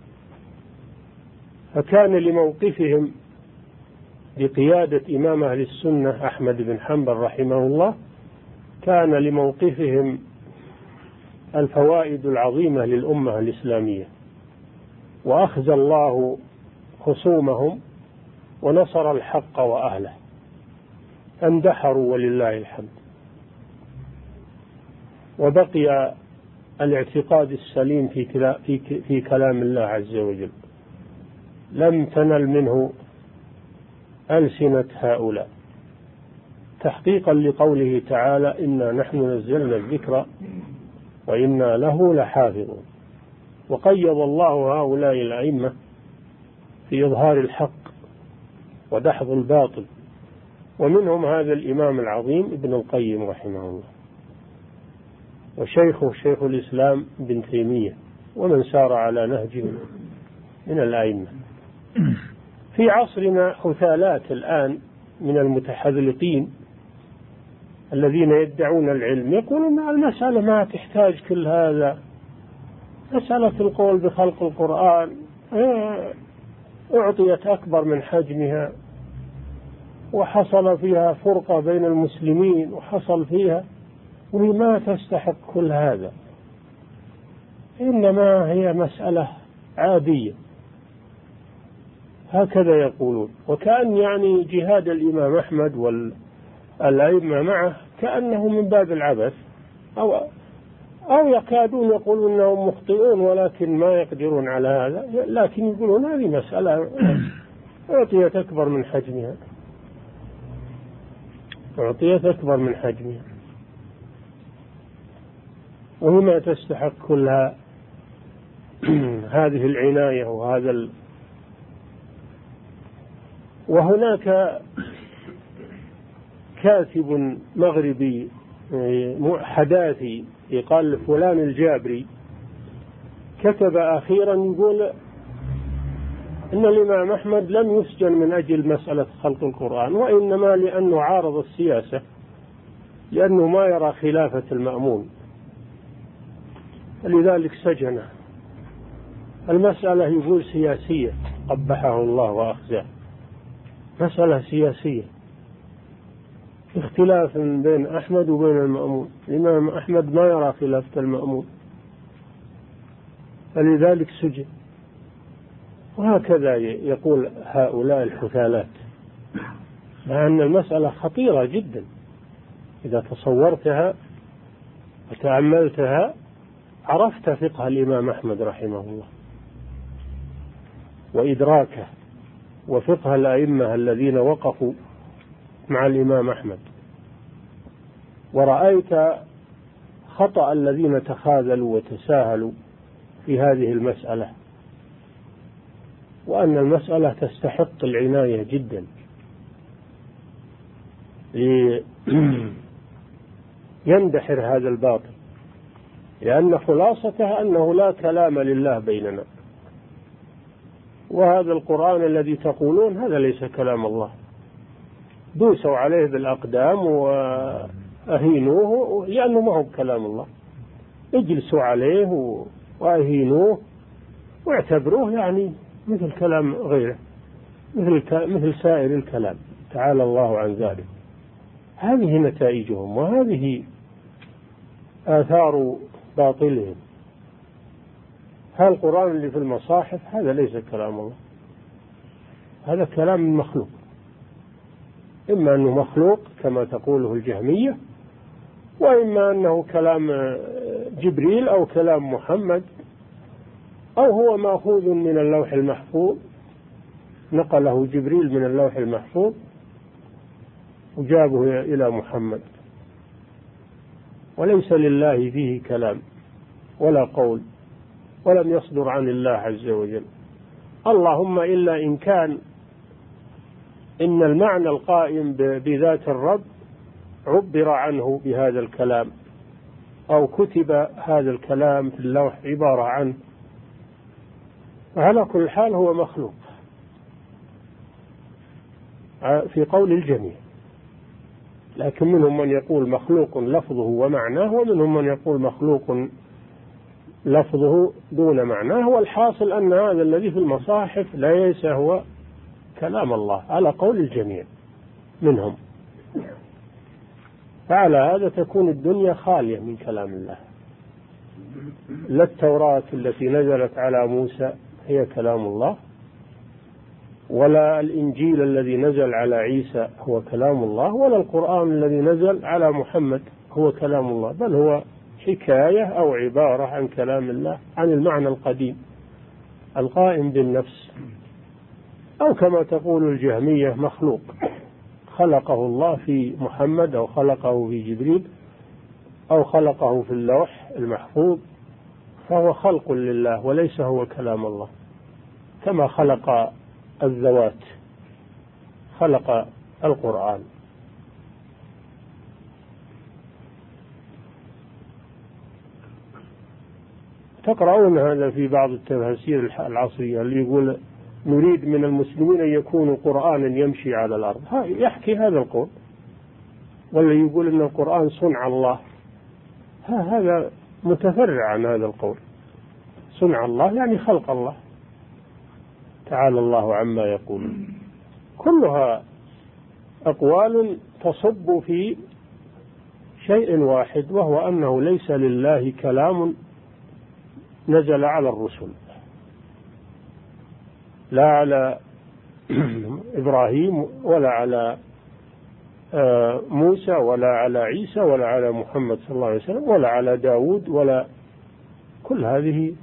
فكان لموقفهم بقيادة إمام أهل السنة أحمد بن حنبل رحمه الله، كان لموقفهم الفوائد العظيمة للأمة الإسلامية، وأخزى الله خصومهم ونصر الحق وأهله، اندحروا ولله الحمد. وبقي الاعتقاد السليم في في كلام الله عز وجل، لم تنل منه ألسنة هؤلاء، تحقيقا لقوله تعالى: إنا نحن نزلنا الذكر وإنا له لحافظون. وقيض الله هؤلاء الأئمة في إظهار الحق ودحض الباطل، ومنهم هذا الإمام العظيم ابن القيم رحمه الله، وشيخه شيخ الإسلام بن تيمية، ومن سار على نهجه من الأئمة. في عصرنا حثالات الآن من المتحذلقين الذين يدعون العلم، يقولون المسألة ما تحتاج كل هذا، مسألة القول بخلق القرآن أعطيت أكبر من حجمها، وحصل فيها فرقة بين المسلمين، وحصل فيها، وما تستحق كل هذا، إنما هي مسألة عادية. هكذا يقولون، وكأن يعني جهاد الإمام أحمد والأئمة معه كأنه من باب العبث، أو أو يكادون يقولون أنهم مخطئون ولكن ما يقدرون على هذا، لكن يقولون هذه مسألة أعطيت أكبر من حجمها، أعطيت أكبر من حجمها، وما تستحق كلها هذه العناية وهذا ال... وهناك كاتب مغربي حداثي يقال فلان الجابري، كتب أخيرا يقول إن الإمام أحمد لم يسجن من أجل مسألة خلق القرآن، وإنما لأنه عارض السياسة، لأنه ما يرى خلافة المأمون، لذلك سجنه. المسألة يقول سياسية، قبحه الله وأخزاه، مسألة سياسية، اختلاف بين أحمد وبين المأمون. الإمام أحمد ما يرى خلافة المأمون، فلذلك سجن. وهكذا يقول هؤلاء الحثالات، مع أن المسألة خطيرة جدا إذا تصورتها وتأملتها عرفت فقه الإمام أحمد رحمه الله وإدراكه، وفقه الأئمة الذين وقفوا مع الإمام أحمد، ورأيت خطأ الذين تخاذلوا وتساهلوا في هذه المسألة، وأن المسألة تستحق العناية جدا ليندحر هذا الباطل، لأن خلاصتها أنه لا كلام لله بيننا، وهذا القرآن الذي تقولون هذا ليس كلام الله. دوسوا عليه بالأقدام وأهينوه لأنه ما هو كلام الله، اجلسوا عليه وأهينوه واعتبروه يعني مثل كلام غيره، مثل مثل سائر الكلام، تعالى الله عن ذلك. هذه نتائجهم وهذه آثار باطلهم. هذا القرآن اللي في المصاحف هذا ليس كلام الله، هذا كلام مخلوق، إما أنه مخلوق كما تقوله الجهمية، وإما أنه كلام جبريل أو كلام محمد، أو هو مأخوذ من اللوح المحفوظ، نقله جبريل من اللوح المحفوظ وجابه إلى محمد، وليس لله فيه كلام ولا قول، ولم يصدر عن الله عز وجل. اللهم إلا إن كان إن المعنى القائم بذات الرب عبر عنه بهذا الكلام، أو كتب هذا الكلام في اللوح عبارة عنه، على كل حال هو مخلوق في قول الجميع. لكن منهم من يقول مخلوق لفظه ومعناه، ومنهم من يقول مخلوق لفظه دون معناه، والحاصل أن هذا الذي في المصاحف ليس هو كلام الله على قول الجميع منهم. فعلى هذا تكون الدنيا خالية من كلام الله. لا التوراة التي نزلت على موسى هي كلام الله، ولا الإنجيل الذي نزل على عيسى هو كلام الله، ولا القرآن الذي نزل على محمد هو كلام الله، بل هو حكاية أو عبارة عن كلام الله، عن المعنى القديم القائم بالنفس، أو كما تقول الجهمية مخلوق خلقه الله في محمد، أو خلقه في جبريل، أو خلقه في اللوح المحفوظ، فهو خلق لله وليس هو كلام الله، كما خلق الذوات خلق القرآن. تقرؤون هذا في بعض التفاسير العصرية اللي يقول نريد من المسلمين أن يكونوا قرآنا يمشي على الأرض، يحكي هذا القول، ولا يقول أن القرآن صنع الله، هذا متفرع عن هذا القول. صنع الله يعني خلق الله، تعالى الله عما يقول. كلها أقوال تصب في شيء واحد، وهو أنه ليس لله كلام نزل على الرسل، لا على إبراهيم ولا على موسى ولا على عيسى ولا على محمد صلى الله عليه وسلم ولا على داود، ولا كل هذه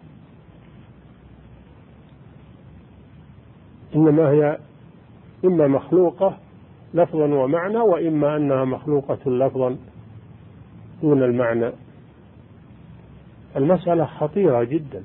إنما هي إما مخلوقة لفظا ومعنى، وإما أنها مخلوقة لفظا دون المعنى. المسألة خطيرة جدا،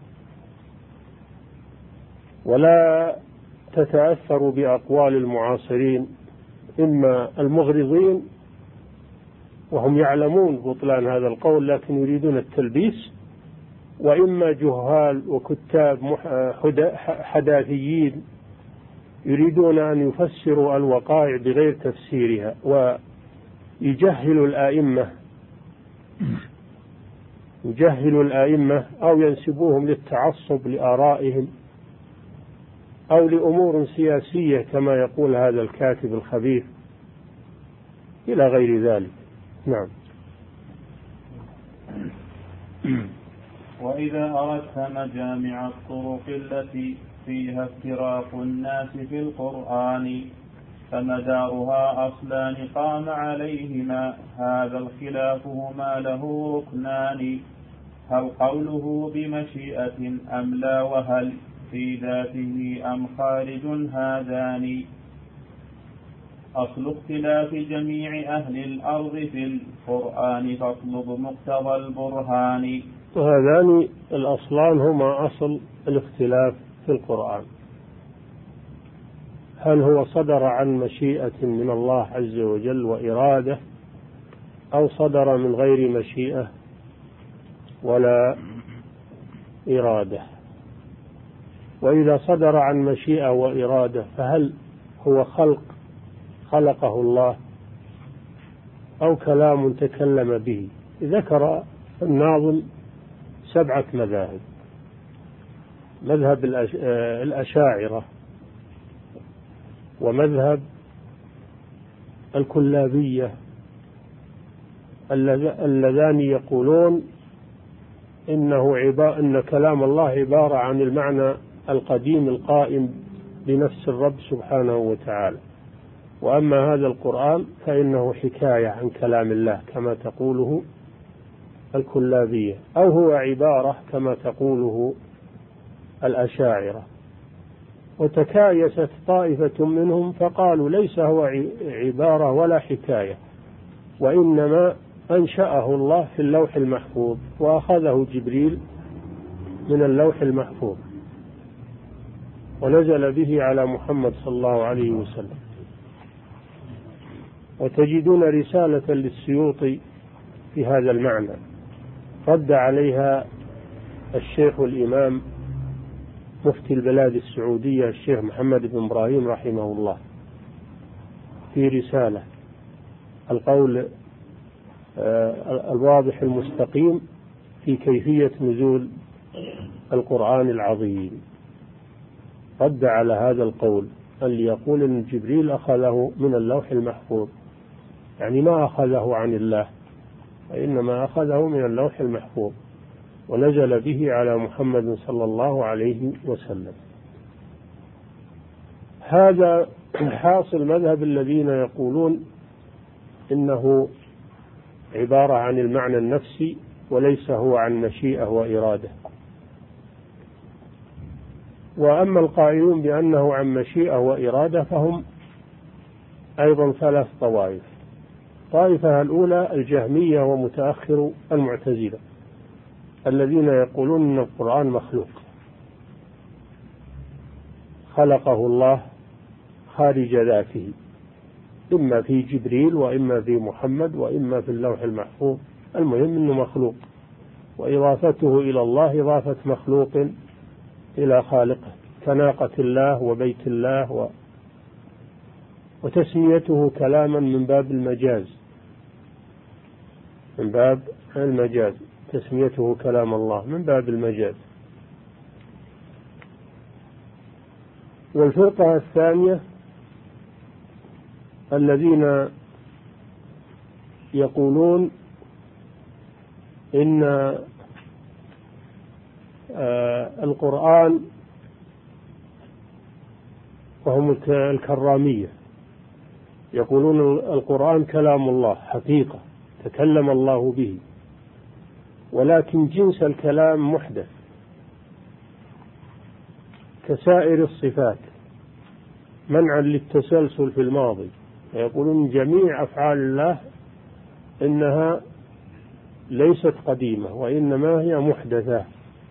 ولا تتأثر بأقوال المعاصرين، إما المغرضين وهم يعلمون بطلان هذا القول لكن يريدون التلبيس، وإما جهال وكتاب حداثيين يريدون أن يفسروا الوقائع بغير تفسيرها، ويجهلوا الآئمة يجهلوا الآئمة أو ينسبوهم للتعصب لآرائهم أو لأمور سياسية كما يقول هذا الكاتب الخبيث إلى غير ذلك. نعم. وإذا أردت مجامع الطرق التي فيها افتراق الناس في القرآن فمدارها أصلان قام عليهما هذا الخلاف هما له ركنان هل قوله بمشيئة أم لا وهل في ذاته أم خارج هذان أصل اختلاف جميع أهل الأرض في القرآن فاطلب مقتضى البرهان. وهذان الأصلان هما أصل الاختلاف في القرآن، هل هو صدر عن مشيئة من الله عز وجل وإرادة أو صدر من غير مشيئة ولا إرادة. وإذا صدر عن مشيئة وإرادة فهل هو خلق خلقه الله أو كلام تكلم به. ذكر الناظم سبعة مذاهب: مذهب الأشاعرة ومذهب الكلابية اللذان يقولون إنه عبارة إن كلام الله عبارة عن المعنى القديم القائم بنفس الرب سبحانه وتعالى، وأما هذا القرآن فإنه حكاية عن كلام الله كما تقوله الكلابية، أو هو عبارة كما تقوله الأشاعرة. وتكايست طائفة منهم فقالوا ليس هو عبارة ولا حكاية، وإنما أنشأه الله في اللوح المحفوظ وأخذه جبريل من اللوح المحفوظ ونزل به على محمد صلى الله عليه وسلم. وتجدون رسالة للسيوطي في هذا المعنى رد عليها الشيخ الإمام مفتي البلاد السعودية الشيخ محمد بن إبراهيم رحمه الله في رسالة القول الواضح المستقيم في كيفية نزول القرآن العظيم. رد على هذا القول اللي يقول أن جبريل أخذه من اللوح المحفوظ، يعني ما أخذه عن الله وإنما أخذه من اللوح المحفوظ ونزل به على محمد صلى الله عليه وسلم. هذا حاصل مذهب الذين يقولون إنه عبارة عن المعنى النفسي وليس هو عن مشيئة وإرادة. وأما القائلون بأنه عن مشيئة وإرادة فهم أيضا ثلاث طوائف. طائفة الأولى الجهمية ومتأخر المعتزلة الذين يقولون أن القرآن مخلوق خلقه الله خارج ذاته، إما في جبريل وإما في محمد وإما في اللوح المحفوظ، المهم أنه مخلوق، وإضافته إلى الله إضافة مخلوق إلى خالقه كناقة الله وبيت الله و... وتسميته كلاما من باب المجاز، من باب المجاز تسميته كلام الله من باب المجاز. والفرقة الثانية الذين يقولون إن القرآن وهم الكرامية يقولون القرآن كلام الله حقيقة تكلم الله به، ولكن جنس الكلام محدث كسائر الصفات منعا للتسلسل في الماضي. يقولون جميع أفعال الله إنها ليست قديمة وإنما هي محدثة،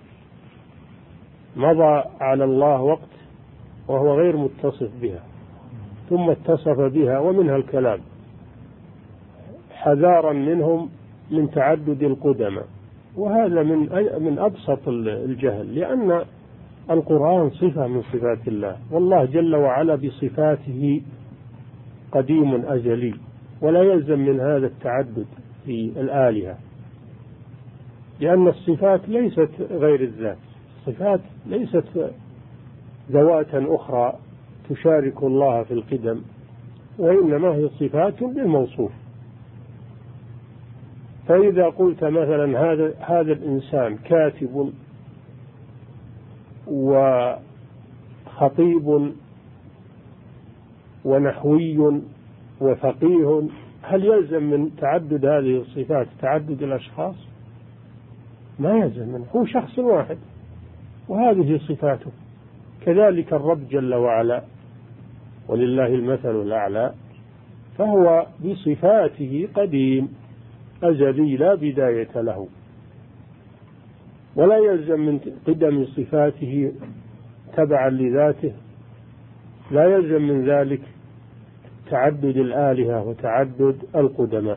مضى على الله وقت وهو غير متصف بها ثم اتصف بها، ومنها الكلام، حذارا منهم من تعدد القدماء. وهذا من من أبسط الجهل، لأن القرآن صفة من صفات الله، والله جل وعلا بصفاته قديم أزلي، ولا يلزم من هذا التعدد في الآلهة. لأن الصفات ليست غير الذات، الصفات ليست ذواتا أخرى تشارك الله في القدم، وإنما هي صفات للموصوف. فإذا قلت مثلا هذا هذا الإنسان كاتب وخطيب ونحوي وفقيه، هل يلزم من تعدد هذه الصفات تعدد الأشخاص؟ ما يلزم منه، هو شخص واحد وهذه صفاته. كذلك الرب جل وعلا ولله المثل الأعلى، فهو بصفاته قديم أزلي لا بداية له، ولا يلزم من قدم صفاته تبعا لذاته، لا يلزم من ذلك تعدد الآلهة وتعدد القدماء.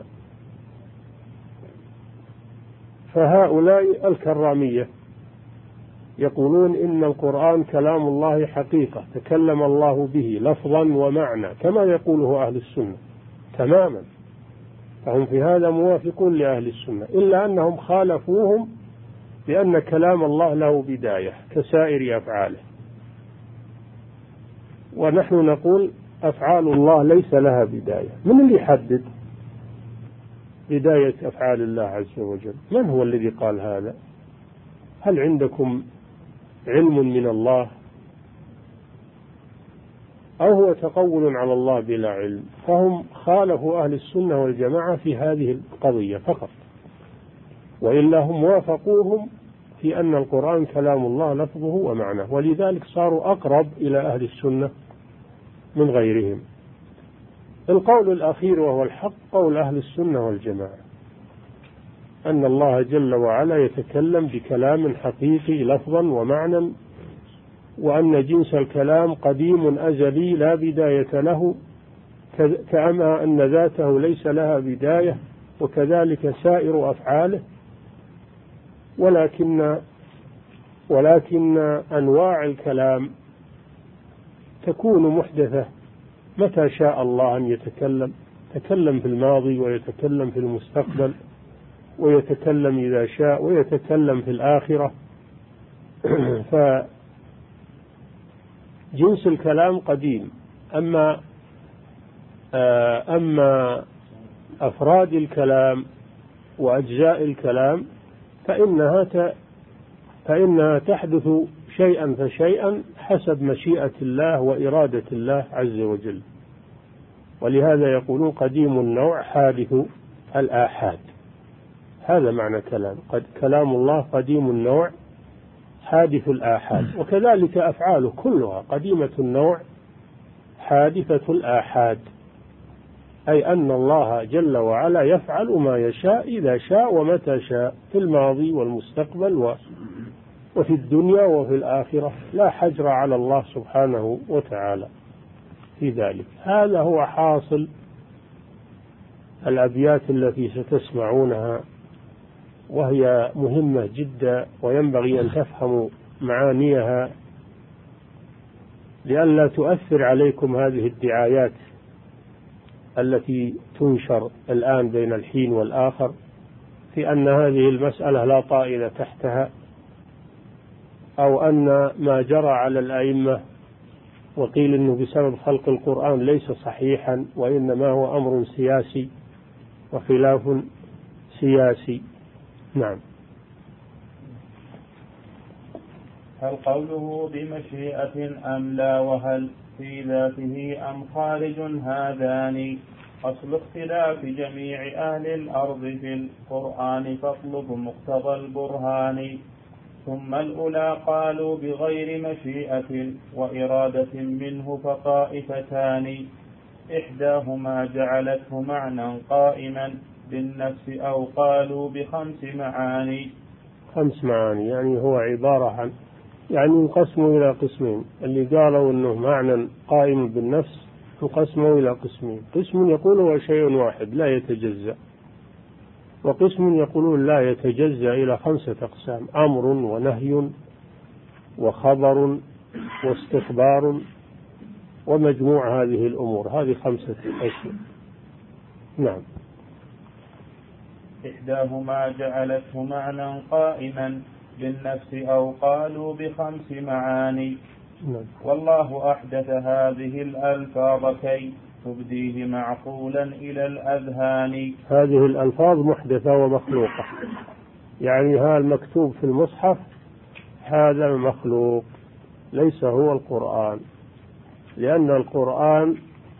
فهؤلاء الكرامية يقولون إن القرآن كلام الله حقيقة، تكلم الله به لفظا ومعنى كما يقوله أهل السنة تماما، فهم في هذا موافقون لأهل السنة، إلا أنهم خالفوهم بأن كلام الله له بداية كسائر أفعاله. ونحن نقول أفعال الله ليس لها بداية. من اللي يحدد بداية أفعال الله عز وجل؟ من هو الذي قال هذا؟ هل عندكم علم من الله أو هو تقول على الله بلا علم؟ فهم خالفوا أهل السنة والجماعة في هذه القضية فقط، وإلا هم وافقوهم في أن القرآن كلام الله لفظه ومعناه، ولذلك صاروا أقرب إلى أهل السنة من غيرهم. القول الأخير وهو الحق قول أهل السنة والجماعة، أن الله جل وعلا يتكلم بكلام حقيقي لفظا ومعنى، وأن جنس الكلام قديم أزلي لا بداية له، كما أن ذاته ليس لها بداية، وكذلك سائر أفعاله، ولكن ولكن أنواع الكلام تكون محدثة متى شاء الله أن يتكلم، يتكلم في الماضي ويتكلم في المستقبل ويتكلم إذا شاء ويتكلم في الآخرة. فجنس الكلام قديم. أما أما أفراد الكلام وأجزاء الكلام فإنها فإنها تحدث شيئا فشيئا حسب مشيئة الله وإرادة الله عز وجل، ولهذا يقولون قديم النوع حادث الآحاد. هذا معنى كلام قد كلام الله قديم النوع حادث الآحاد، وكذلك أفعاله كلها قديمة النوع حادثة الآحاد، أي أن الله جل وعلا يفعل ما يشاء إذا شاء ومتى شاء، في الماضي والمستقبل وفي الدنيا وفي الآخرة، لا حجر على الله سبحانه وتعالى في ذلك. هذا هو حاصل الأبيات التي ستسمعونها، وهي مهمة جدا وينبغي أن تفهموا معانيها لئلا تؤثر عليكم هذه الدعايات التي تنشر الآن بين الحين والآخر في أن هذه المسألة لا طائل تحتها، أو أن ما جرى على الأئمة وقيل أنه بسبب خلق القرآن ليس صحيحا، وإنما هو أمر سياسي وخلاف سياسي. نعم. هل قوله بمشيئة أم لا، وهل في ذاته أم خارج، هذان أصل اختلاف جميع أهل الأرض في القرآن، فاطلب مقتضى البرهان. ثم الأولى قالوا بغير مشيئة وإرادة منه فطائفتان، إحداهما جعلته معنى قائما بالنفس، أو قالوا بخمس معاني. خمس معاني يعني هو عبارة عن يعني انقسموا إلى قسمين. اللي قالوا أنه معنى قائم بالنفس انقسموا إلى قسمين، قسم يقول هو شيء واحد لا يتجزأ، وقسم يقولون لا يتجزأ إلى خمسة أقسام: أمر ونهي وخبر واستخبار ومجموع هذه الأمور. هذه خمسة أشياء. نعم. إحداهما جعلته معنى قائما بالنفس أو قالوا بخمس معاني. والله أحدث هذه الألفاظ كي تبديه معقولا إلى الأذهان. هذه الألفاظ محدثة ومخلوقة، يعني هذا المكتوب في المصحف هذا المخلوق ليس هو القرآن، لأن القرآن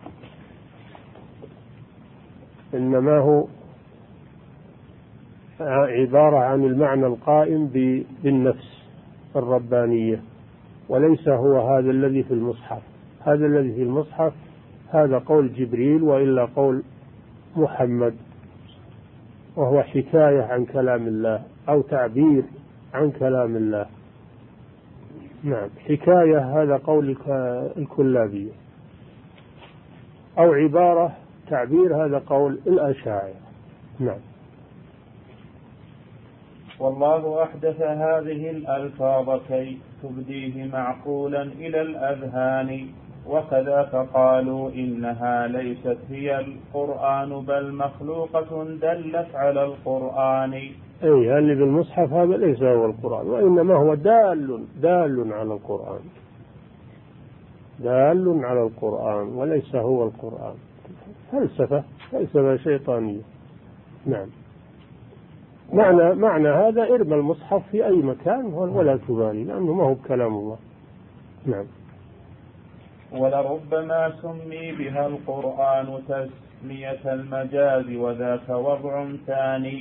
إنما هو عبارة عن المعنى القائم بالنفس الربانية، وليس هو هذا الذي في المصحف. هذا الذي في المصحف هذا قول جبريل وإلا قول محمد، وهو حكاية عن كلام الله أو تعبير عن كلام الله. نعم، حكاية هذا قول الكلابية، أو عبارة تعبير هذا قول الأشاعرة. نعم. والله أحدث هذه الألفاظ كي تبديه معقولا إلى الأذهان، وكذاك قالوا إنها ليست هي القرآن بل مخلوقة دلت على القرآن. أي اللي بالمصحف هذا ليس هو القرآن، وإنما هو دال دال على القرآن، دال على القرآن وليس هو القرآن. فلسفة فلسفة شيطانية. نعم. معنى معنى هذا ارمى المصحف في أي مكان ولا تبالي، لأنه ما هو بكلام الله. نعم. ولربما سمي بها القرآن تسمية المجاز وذاك وضع ثاني.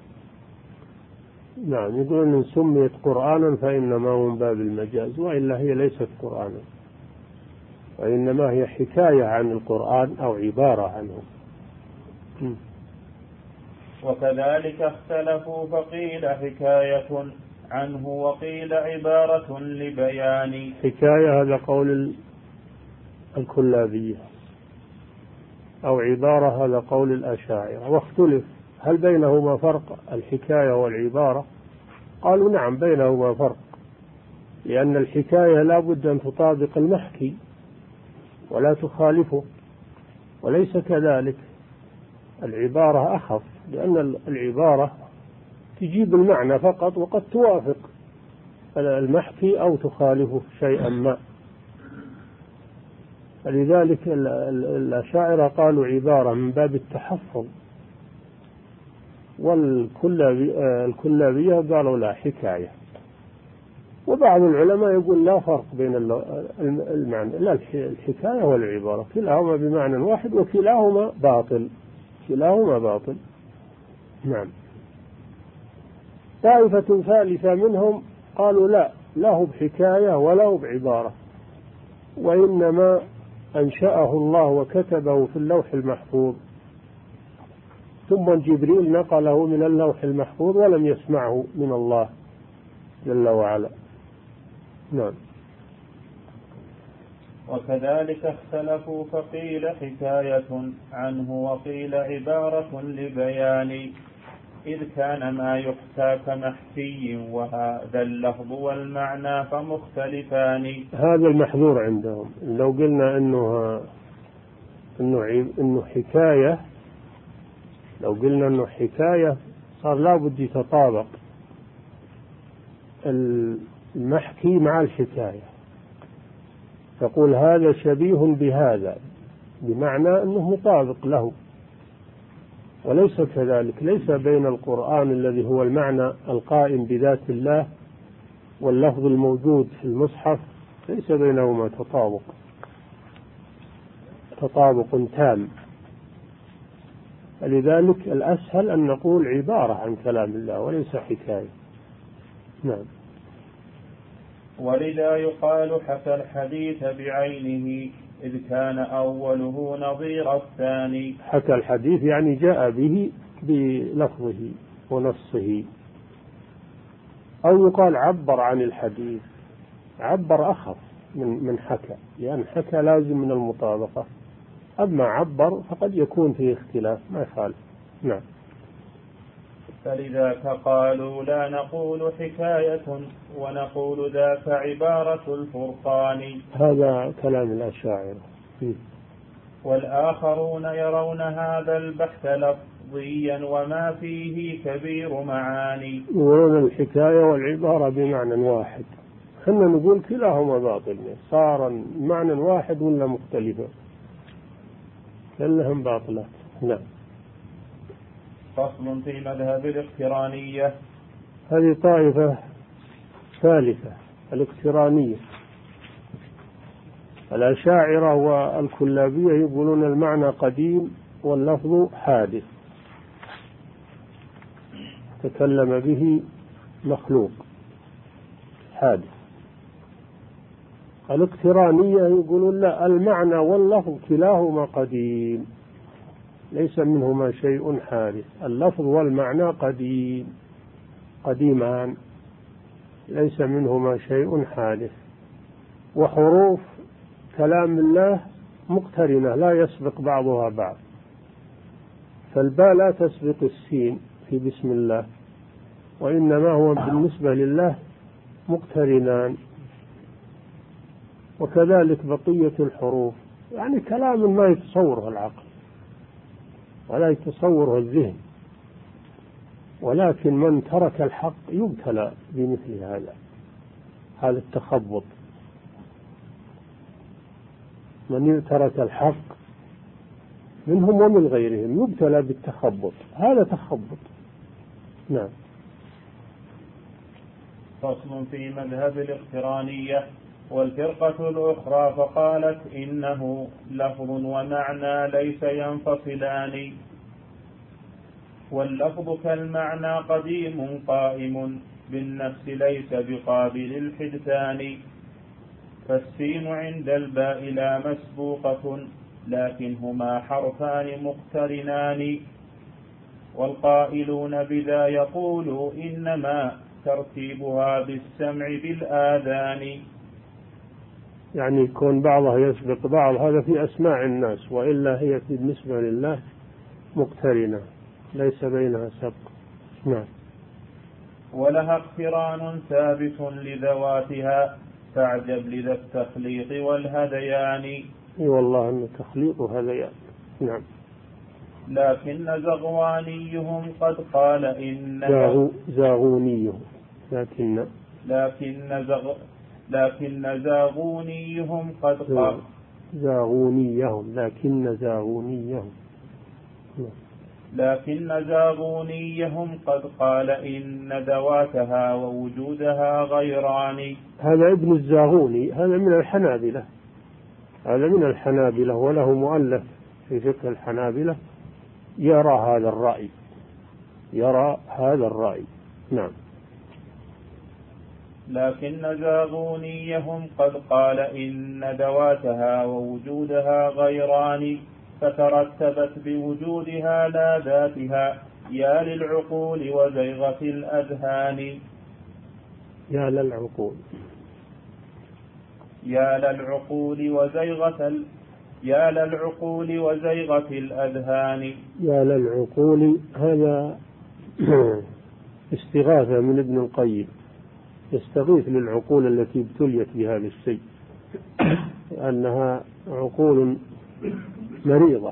نعم، يقول إن سميت قرآنا فإنما هو من باب المجاز، وإلا هي ليست قرآنا، وإنما هي حكاية عن القرآن أو عبارة عنه. م. وكذلك اختلفوا فقيل حكاية عنه وقيل عبارة لبيان. حكاية هذا قول الكلابية، أو عبارة هذا قول الأشاعرة. واختلف هل بينهما فرق الحكاية والعبارة؟ قالوا نعم بينهما فرق، لأن الحكاية لا بد أن تطابق المحكي ولا تخالفه، وليس كذلك العبارة أخف، لأن العبارة تجيب المعنى فقط وقد توافق المحكي أو تخالفه شيئا ما. لذلك الأشاعرة قالوا عبارة من باب التحفظ، والكلابية قالوا لا حكاية. وبعض العلماء يقول لا فرق بين المعنى، لا الحكاية والعبارة كلاهما بمعنى واحد وكلاهما باطل، كلاهما باطل. نعم. طائفة ثالثة منهم قالوا لا، له بحكاية وله بعبارة، وإنما أنشأه الله وكتبه في اللوح المحفوظ، ثم جبريل نقله من اللوح المحفوظ ولم يسمعه من الله جل وعلا. نعم. وكذلك اختلفوا فقيل حكاية عنه وقيل عبارة لبيان، إذ كان ما يحكى كمحكي وهذا اللفظ والمعنى فمختلفان. هذا المحذور عندهم، لو قلنا إنه إنه إنه حكاية، لو قلنا إنه حكاية صار لا بد يتطابق المحكي مع الحكاية، تقول هذا شبيه بهذا بمعنى أنه مطابق له، وليس كذلك. ليس بين القرآن الذي هو المعنى القائم بذات الله واللفظ الموجود في المصحف ليس بينهما تطابق تطابق تام. لذلك الأسهل أن نقول عبارة عن كلام الله وليس حكاية. نعم. ولذا يقال حكى الحديث بعينه إذ كان أوله نظير الثاني. حكى الحديث يعني جاء به بلفظه ونصه، أو يقال عبر عن الحديث. عبر أخف من من حكى، لأن حكى لازم من المطابقة، أما عبر فقد يكون فيه اختلاف ما يخالف. نعم. فلذاك قالوا لا نقول حكاية ونقول ذاك عبارة الفرقان. هذا كلام الأشاعرة. والآخرون يرون هذا البحث لفظيا وما فيه كبير معاني. يقولون الحكاية والعبارة بمعنى واحد، خلنا نقول كلاهما باطل، صار معنى واحد ولا مختلفة، كلهم باطلات. نعم. فصل في مذهب الاقترانية. هذه طائفة ثالثة، الاقترانية. الأشاعرة والكلابية يقولون المعنى قديم واللفظ حادث، تكلم به مخلوق حادث. الاقترانية يقولون لا، المعنى واللفظ كلاهما قديم، ليس منهما شيء حادث، اللفظ والمعنى قديم قديمان، ليس منهما شيء حادث. وحروف كلام الله مقترنة لا يسبق بعضها بعض، فالباء لا تسبق السين في بسم الله، وإنما هو بالنسبة لله مقترنان، وكذلك بقية الحروف، يعني كلام ما يتصوره العقل ولا يتصوره الذهن، ولكن من ترك الحق يبتلى بمثل هذا هذا التخبط. من ترك الحق منهم ومن غيرهم يبتلى بالتخبط، هذا تخبط. نعم. فصل في مذهب الاقترانية. والفرقة الأخرى فقالت إنه لفظ ومعنى ليس ينفصلان، واللفظ كالمعنى قديم قائم بالنفس ليس بقابل الحدثان، فالسين عند الباء لا مسبوقة لكنهما حرفان مقترنان، والقائلون بذا يقولوا إنما ترتيبها بالسمع بالآذان. يعني يكون بعضها يسبق بعض، هذا في أسماع الناس، وإلا هي بالنسبة لله مقترنة ليس بينها سبق. نعم. ولها اقتران ثابت لذواتها فاعجب لذا التخليط والهذيان. اي والله أن تخليط هذيان. نعم. لكن زغوانيهم قد قال إن زاغو زاغونيهم لكن لكن زغ لكن زاغونيهم قد قال زاغونيهم لكن زاغونيهم لكن زاغونيهم قد قال إن ذواتها ووجودها غيران. هذا ابن الزاغوني، هذا من الحنابلة، هذا من الحنابلة، وله مؤلف في فقه الحنابلة يرى هذا الرأي، يرى هذا الرأي. نعم. لكن زاغونيهم قد قال إن ذواتها ووجودها غيران، فترتبت بوجودها لا ذاتها يا للعقول وزيغة الأذهان. يا للعقول يا للعقول وزيغة ال... يا للعقول وزيغة الأذهان. يا للعقول هذا استغاثة من ابن القيم، يستغيث للعقول التي ابتليت بهذا الشيء، لأنها عقول مريضة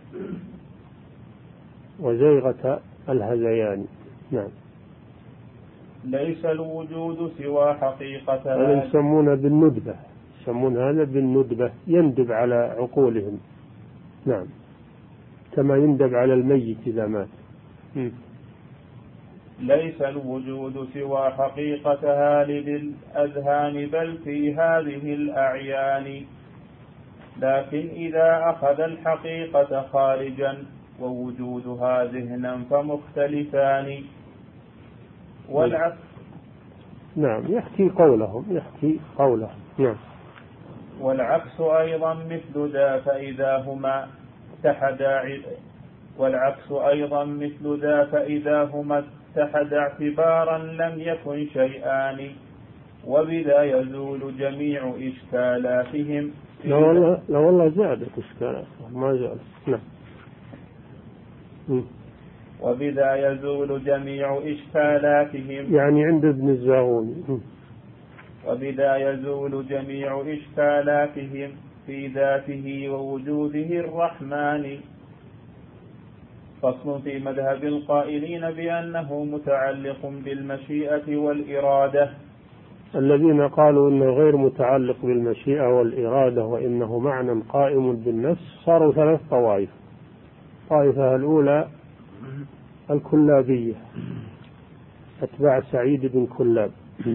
وزيغة الهذيان. نعم. ليس الوجود سوى حقيقة، هذا يسمونه بالندبة، يسمون هذا بالندبة، يندب على عقولهم. نعم. كما يندب على الميت إذا مات. م. ليس الوجود سوى حقيقتها للأذهان بل في هذه الأعيان، لكن إذا أخذ الحقيقة خارجا ووجودها ذهنا فمختلفان. والعكس. نعم. يحكي قولهم يحكي قولهم. نعم. والعكس أيضا مثل ذا فإذا هما اتحدا والعكس أيضا مثل ذا فإذا هما اتحدا اعتبارا لم يكن شيئان، وبذا يزول جميع إشكالاتهم. لا والله لا والله زادت إشكالاتهم ما زالت. نعم. وبذا يزول جميع إشكالاتهم، يعني عند ابن الزاغوني. وبذا يزول جميع إشكالاتهم في ذاته ووجوده الرحمن. فصل في مذهب القائلين بأنه متعلق بالمشيئة والإرادة. الذين قالوا إنه غير متعلق بالمشيئة والإرادة وإنه معنى قائم بالنفس صاروا ثلاث طوائف. الطائفة الأولى الكلابية أتباع سعيد بن كلاب.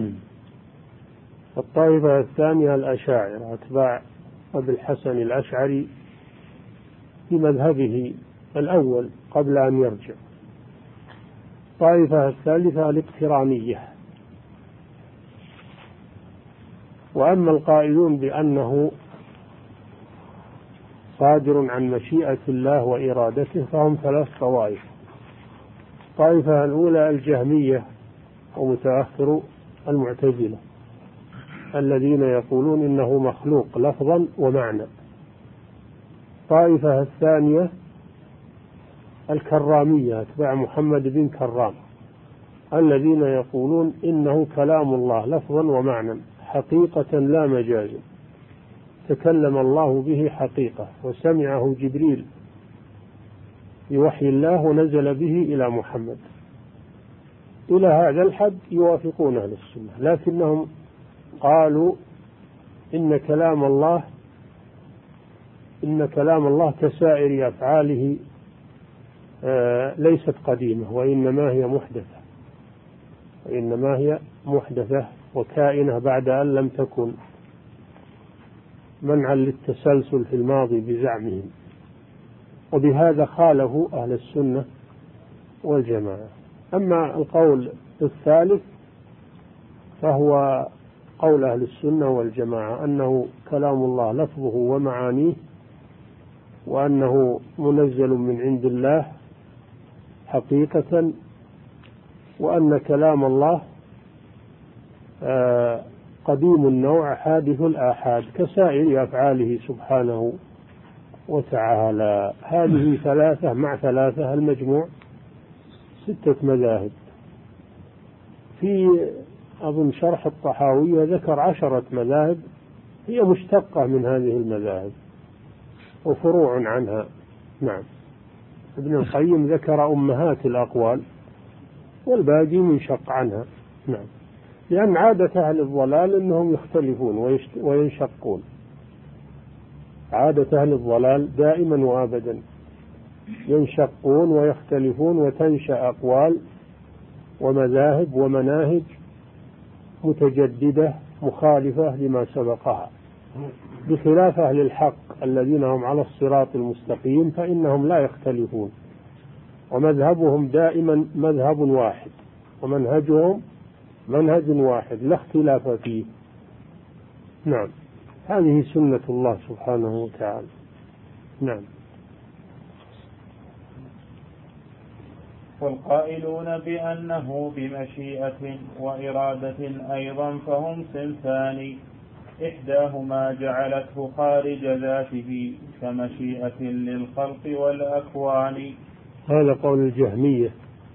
الطائفة الثانية الأشاعرة أتباع أبي الحسن الأشعري في مذهبه الأول قبل أن يرجع. الطائفة الثالثة الاقترانية. وأما القائلون بأنه صادر عن مشيئة الله وإرادته فهم ثلاث طوائف. الطائفة الأولى الجهمية ومتأخر المعتزلة الذين يقولون إنه مخلوق لفظا ومعنى. الطائفة الثانية الكرامية أتباع محمد بن كرام الذين يقولون إنه كلام الله لفظا ومعنى حقيقة لا مجازا، تكلم الله به حقيقة وسمعه جبريل بوحي الله ونزل به إلى محمد. إلى هذا الحد يوافقون أهل السنة، لكنهم قالوا إن كلام الله إن كلام الله كسائر أفعاله آه ليست قديمة وإنما هي محدثة وإنما هي محدثة وكائنة بعد أن لم تكن، منعا للتسلسل في الماضي بزعمهم. وبهذا خالفوا أهل السنة والجماعة. أما القول الثالث فهو قول أهل السنة والجماعة أنه كلام الله لفظه ومعانيه، وأنه منزل من عند الله حقيقة، وأن كلام الله قديم النوع حادث الآحاد كسائر أفعاله سبحانه وتعالى. هذه ثلاثة مع ثلاثة المجموع ستة مذاهب. في أظن شرح الطحاوية ذكر عشرة مذاهب هي مشتقة من هذه المذاهب وفروع عنها. نعم. ابن القيم ذكر أمهات الأقوال والباقي منشق عنها. نعم. لأن عادة أهل الضلال أنهم يختلفون وينشقون. عادة أهل الضلال دائما وأبدا ينشقون ويختلفون وتنشأ أقوال ومذاهب ومناهج متجددة مخالفة لما سبقها، بخلاف أهل الحق الذين هم على الصراط المستقيم فإنهم لا يختلفون ومذهبهم دائما مذهب واحد ومنهجهم منهج واحد لا اختلاف فيه. نعم. هذه سنة الله سبحانه وتعالى. نعم. والقائلون بأنه بمشيئة وإرادة أيضا فهم صنفان، إحداهما جعلته خارج ذاته كمشيئة للخلق والأكوان. هذا قول الجهمية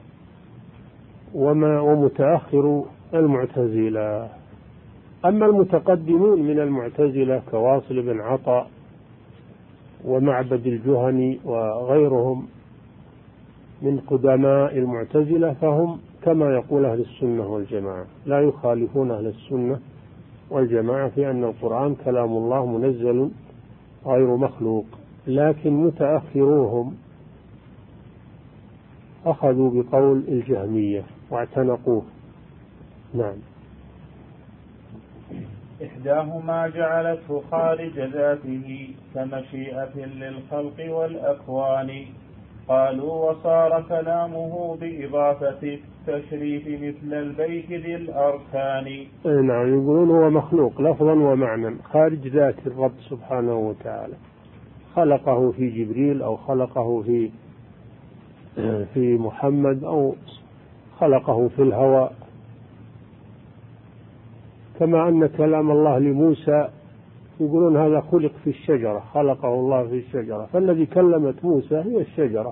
وما ومتأخر المعتزلة. أما المتقدمون من المعتزلة كواصل بن عطاء ومعبد الجهني وغيرهم من قدماء المعتزلة فهم كما يقول أهل السنة والجماعة، لا يخالفون أهل السنة والجماعة في أن القرآن كلام الله منزل غير مخلوق. لكن متأخروهم أخذوا بقول الجهمية واعتنقوه. نعم. إحداهما جعلته خارج ذاته كمشيئة للخلق والأكوان. قالوا وصار كلامه بإضافة التشريف مثل البيت ذي الأركان. نعم. يقولون هو مخلوق لفظا ومعنى خارج ذات الرب سبحانه وتعالى، خلقه في جبريل أو خلقه في في محمد أو خلقه في الهواء، كما أن كلام الله لموسى يقولون هذا خلق في الشجرة، خلقه الله في الشجرة، فالذي كلمت موسى هي الشجرة.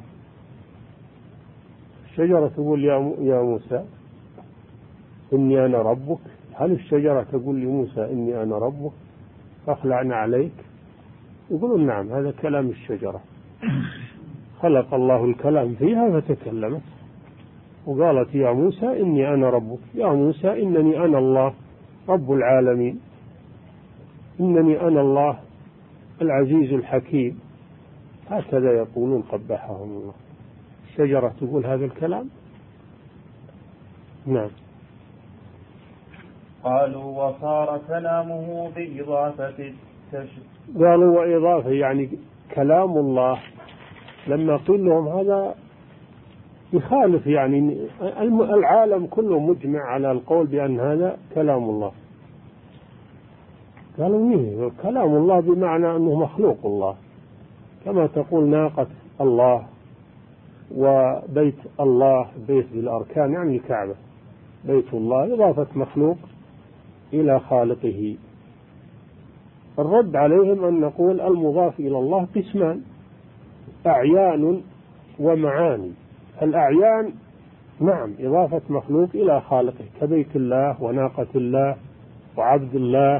الشجرة تقول يا موسى إني أنا ربك، هل الشجرة تقول لموسى إني أنا ربك فاخلعنا عليك؟ يقولون نعم هذا كلام الشجرة، خلق الله الكلام فيها فتكلمت وقالت يا موسى إني أنا ربك، يا موسى إنني أنا الله رب العالمين، إنني أنا الله العزيز الحكيم. هكذا يقولون قبحهم الله. الشجرة تقول هذا الكلام؟ نعم. قالوا وصار كلامه بإضافة التشبيه. قالوا وإضافة يعني كلام الله، لما قيل لهم هذا يخالف، يعني العالم كله مجمع على القول بأن هذا كلام الله. قالوا إيه كلام الله بمعنى أنه مخلوق الله، كما تقول ناقة الله وبيت الله، بيت بالأركان يعني الكعبة، بيت الله إضافة مخلوق إلى خالقه. الرد عليهم أن نقول المضاف إلى الله قسمان، أعيان ومعاني. الأعيان نعم إضافة مخلوق إلى خالقه كبيت الله وناقة الله وعبد الله،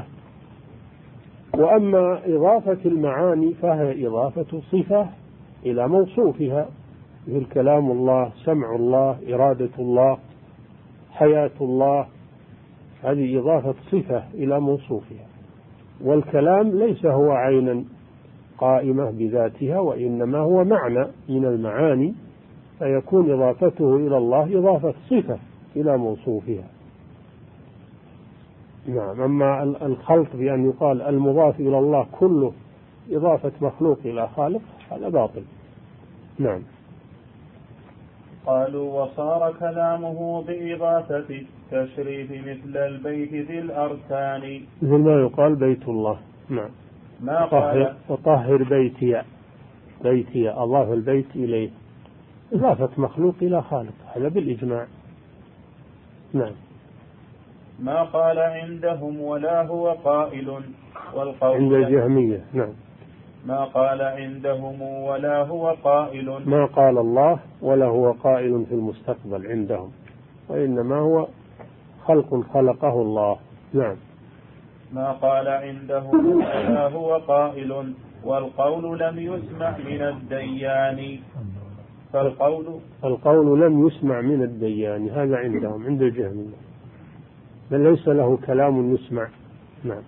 وأما إضافة المعاني فهي إضافة صفة إلى موصوفها، مثل كلام الله، سمع الله، إرادة الله، حياة الله، هذه إضافة صفة إلى موصوفها. والكلام ليس هو عينا قائمة بذاتها، وإنما هو معنى من المعاني، فيكون إضافته إلى الله إضافة صفة إلى موصوفها. نعم. أما الخلط بأن يقال المضاف إلى الله كله إضافة مخلوق إلى خالق هذا باطل. نعم. قالوا وصار كلامه بإضافة التشريف مثل البيت ذي الأركان، مثل ما يقال بيت الله. نعم. ما قال وطهر بيتي، بيتي أضاف البيت إليه إضافة مخلوق إلى خالق، هذا بالإجماع. نعم. ما قال عندهم ولا هو قائل، والقول عند الجهمية. نعم. ما قال عندهم ولا هو قائل، ما قال الله ولا هو قائل في المستقبل عندهم، وإنما هو خلق خلقه الله. نعم. ما قال عندهم ولا هو قائل، والقول لم يسمع من الديان. فالقول القول لم يسمع من الديان، هذا عندهم عند الجهمية، بل ليس له كلام يسمع. نعم.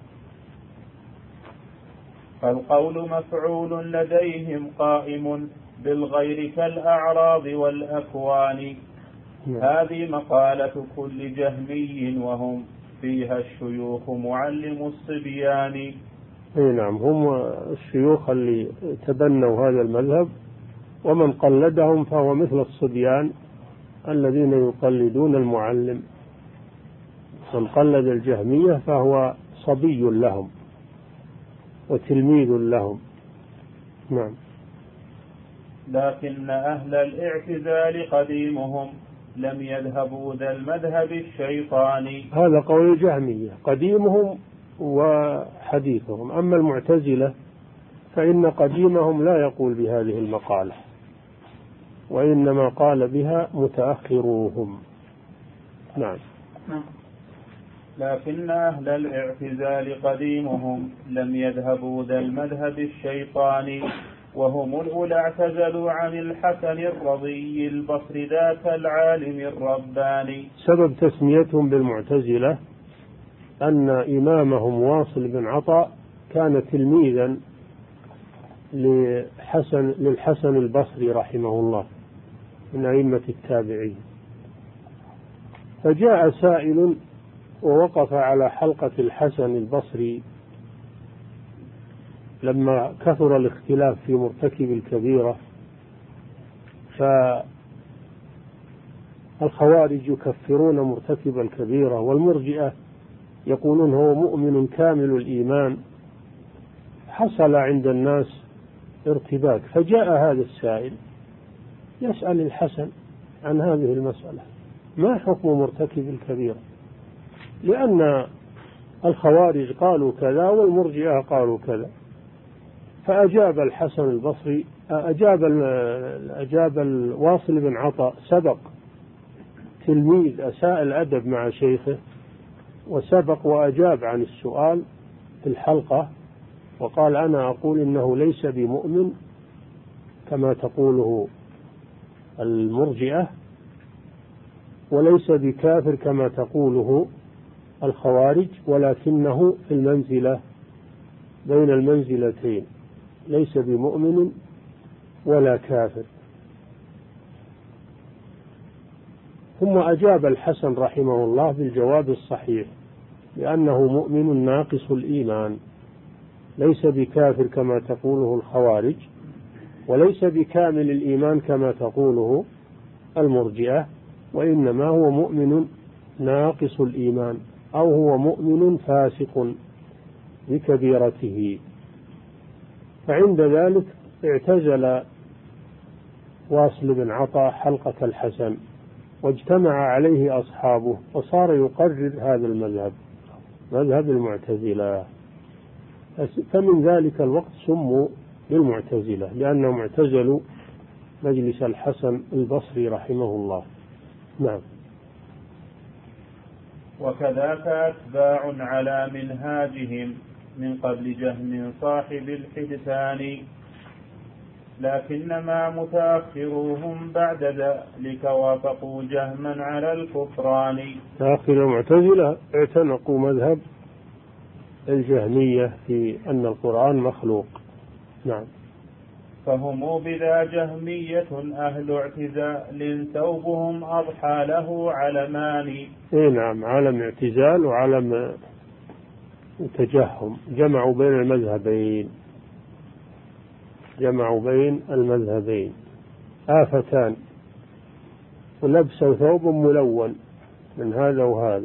فالقول مفعول لديهم قائم بالغير كالأعراض والأكوان. نعم. هذه مقالة كل جهمي وهم فيها الشيوخ معلم الصبيان. اي نعم، هم الشيوخ اللي تبنوا هذا المذهب، ومن قلدهم فهو مثل الصبيان الذين يقلدون المعلم. من قلد الجهمية فهو صبي لهم وتلميذ لهم. نعم. لكن أهل الاعتزال قديمهم لم يذهبوا ذا المذهب الشيطاني. هذا قول الجهمية قديمهم وحديثهم. أما المعتزلة فإن قديمهم لا يقول بهذه المقالة، وإنما قال بها متأخروهم. نعم. لكن أهل الاعتزال قديمهم لم يذهبوا ذا المذهب الشيطاني، وهم الأولى اعتزلوا عن الحسن الرضي البصري ذاك العالم الرباني. سبب تسميتهم بالمعتزلة أن إمامهم واصل بن عطاء كان تلميذا لحسن للحسن البصري رحمه الله من أئمة التابعين. فجاء سائل ووقف على حلقة الحسن البصري لما كثر الاختلاف في مرتكب الكبيرة، فالخوارج يكفرون مرتكب الكبيرة، والمرجئة يقولون هو مؤمن كامل الإيمان. حصل عند الناس ارتباك، فجاء هذا السائل يسأل الحسن عن هذه المسألة، ما حكم مرتكب الكبيرة؟ لأن الخوارج قالوا كذا والمرجئة قالوا كذا. فأجاب الحسن البصري أجاب أجاب الواصل بن عطاء، سبق تلميذ أساء الأدب مع شيخه، وسبق وأجاب عن السؤال في الحلقة، وقال أنا أقول إنه ليس بمؤمن كما تقوله المرجئة، وليس بكافر كما تقوله الخوارج، ولكنه في المنزلة بين المنزلتين، ليس بمؤمن ولا كافر. ثم أجاب الحسن رحمه الله بالجواب الصحيح، لأنه مؤمن ناقص الإيمان، ليس بكافر كما تقوله الخوارج، وليس بكامل الإيمان كما تقوله المرجئة، وإنما هو مؤمن ناقص الإيمان، أو هو مؤمن فاسق بكبيرته. فعند ذلك اعتزل واصل بن عطاء حلقة الحسن، واجتمع عليه أصحابه، وصار يقرر هذا المذهب، مذهب المعتزلة. فمن ذلك الوقت سموا بالمعتزلة، لأنهم اعتزلوا مجلس الحسن البصري رحمه الله. نعم. وكذاك أتباع على منهاجهم من قبل جهم صاحب الحدثان، لكنما متأخروهم بعد ذلك وافقوا جهما على الكفران. لكن المعتزلة اعتنقوا مذهب الجهمية في أن القرآن مخلوق. نعم. فهم بذا جهمية أهل اعتزال ثوبهم أضحى له علمان. إيه نعم، علم اعتزال وعلم تجهم، جمعوا بين المذهبين، جمعوا بين المذهبين آفتان، ولبسوا ثوب ملون من هذا وهذا.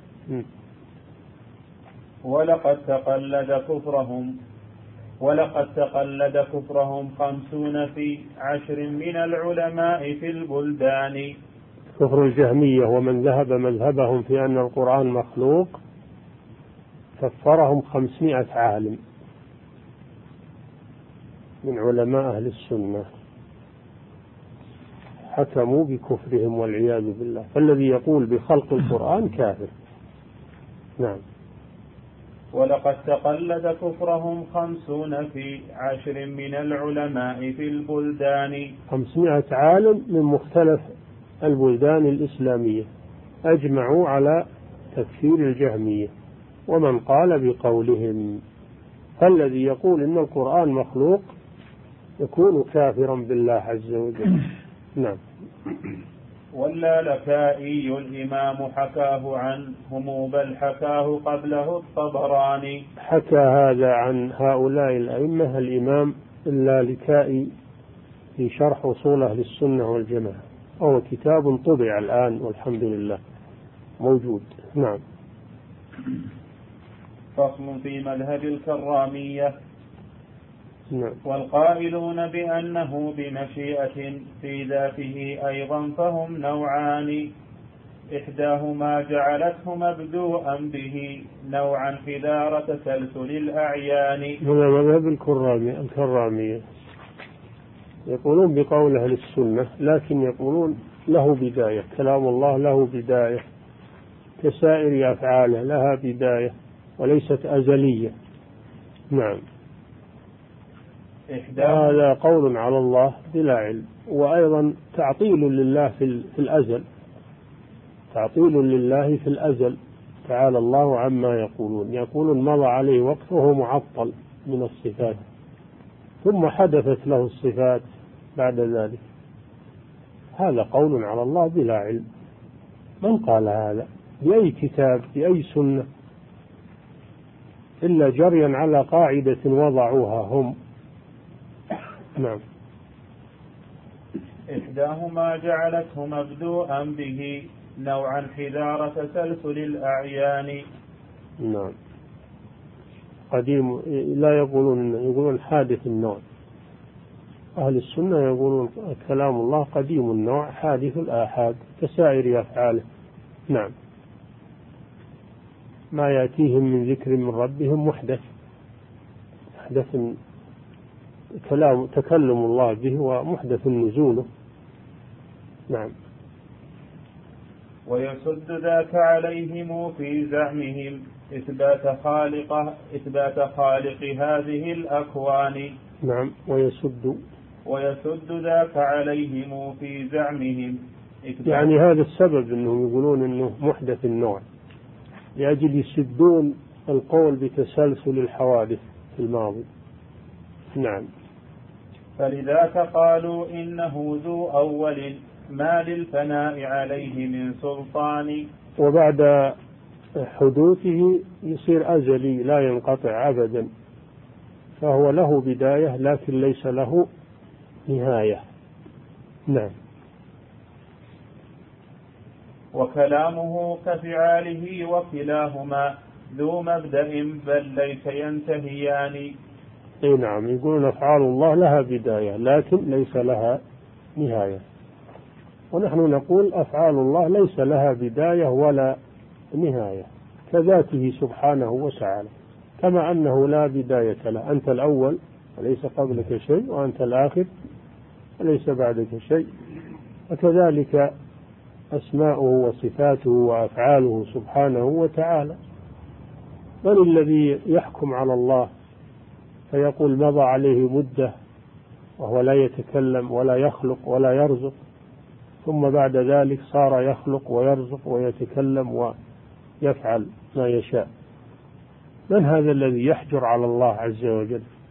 ولقد تقلد كفرهم ولقد تقلد كفرهم خمسون في عشر من العلماء في البلدان. كفر الجهمية ومن ذهب مذهبهم في أن القرآن مخلوق كفرهم خمسمائة عالم من علماء أهل السنة، حكموا بكفرهم والعياذ بالله. فالذي يقول بخلق القرآن كافر. نعم. ولقد تقلد كفرهم خمسون في عشر من العلماء في البلدان. خمسمائة عالم من مختلف البلدان الإسلامية أجمعوا على تكفير الجهمية ومن قال بقولهم. فالذي يقول إن القرآن مخلوق يكون كافرا بالله عز وجل. نعم. واللالكائي الإمام حكاه عنهم، بل حكاه قبله الطبراني. حكى هذا عن هؤلاء الأئمة الإمام اللالكائي في شرح أصول أهل السنة والجماعة، وهو كتاب طبع الآن والحمد لله موجود. نعم. فصل في مذهب الكرامية. نعم. والقائلون بأنه بمشيئة في ذاته أيضا فهم نوعان، إحداهما جعلته مبدوءا به نوعا حذار تسلسل الأعيان. هنا مذهب الكرامية الكرامية يقولون بقول أهل السنة، لكن يقولون له بداية، كلام الله له بداية كسائر أفعاله، لها بداية وليست أزلية. نعم. هذا قول على الله بلا علم، وأيضا تعطيل لله في الأزل، تعطيل لله في الأزل تعالى الله عما يقولون. يقولون مضى عليه وقت وهو معطل من الصفات، ثم حدثت له الصفات بعد ذلك. هذا قول على الله بلا علم. من قال هذا؟ بأي كتاب بأي سنة؟ إلا جريا على قاعدة وضعوها هم. نعم. إحداهما جعلته مبدوءا به نوعا حذار تسلسل الأعيان. نعم. قديم لا يقولون، يقولون حادث النوع. أهل السنة يقولون كلام الله قديم النوع حادث الآحاد كسائر أفعاله. نعم. ما يأتيهم من ذكر من ربهم محدث، محدث كلام تكلم الله به ومحدث نزوله. نعم. ويسد ذاك عليهم في زعمهم إثبات خالق إثبات خالق هذه الأكوان. نعم. ويسد ويسد ذاك عليهم في زعمهم. يعني هذا السبب أنهم يقولون أنه محدث النوع، لأجل يسدون القول بتسلسل الحوادث في الماضي. نعم. فلذاك قالوا إنه ذو أول ما للفناء عليه من سلطان. وبعد حدوثه يصير أزلي لا ينقطع أبدا، فهو له بداية لكن ليس له نهاية. نعم. وكلامه كفعاله وكلاهما ذو مبدأ بل ليس ينتهيان. اي نعم، يقولون أفعال الله لها بداية لكن ليس لها نهاية، ونحن نقول أفعال الله ليس لها بداية ولا نهاية كذاته سبحانه وتعالى، كما أنه لا بداية له، أنت الأول وليس قبلك شيء، وأنت الآخر وليس بعدك شيء، وكذلك أسماؤه وصفاته وأفعاله سبحانه وتعالى. من الذي يحكم على الله فيقول مضى عليه مدة وهو لا يتكلم ولا يخلق ولا يرزق، ثم بعد ذلك صار يخلق ويرزق ويتكلم ويفعل ما يشاء؟ من هذا الذي يحجر على الله عز وجل؟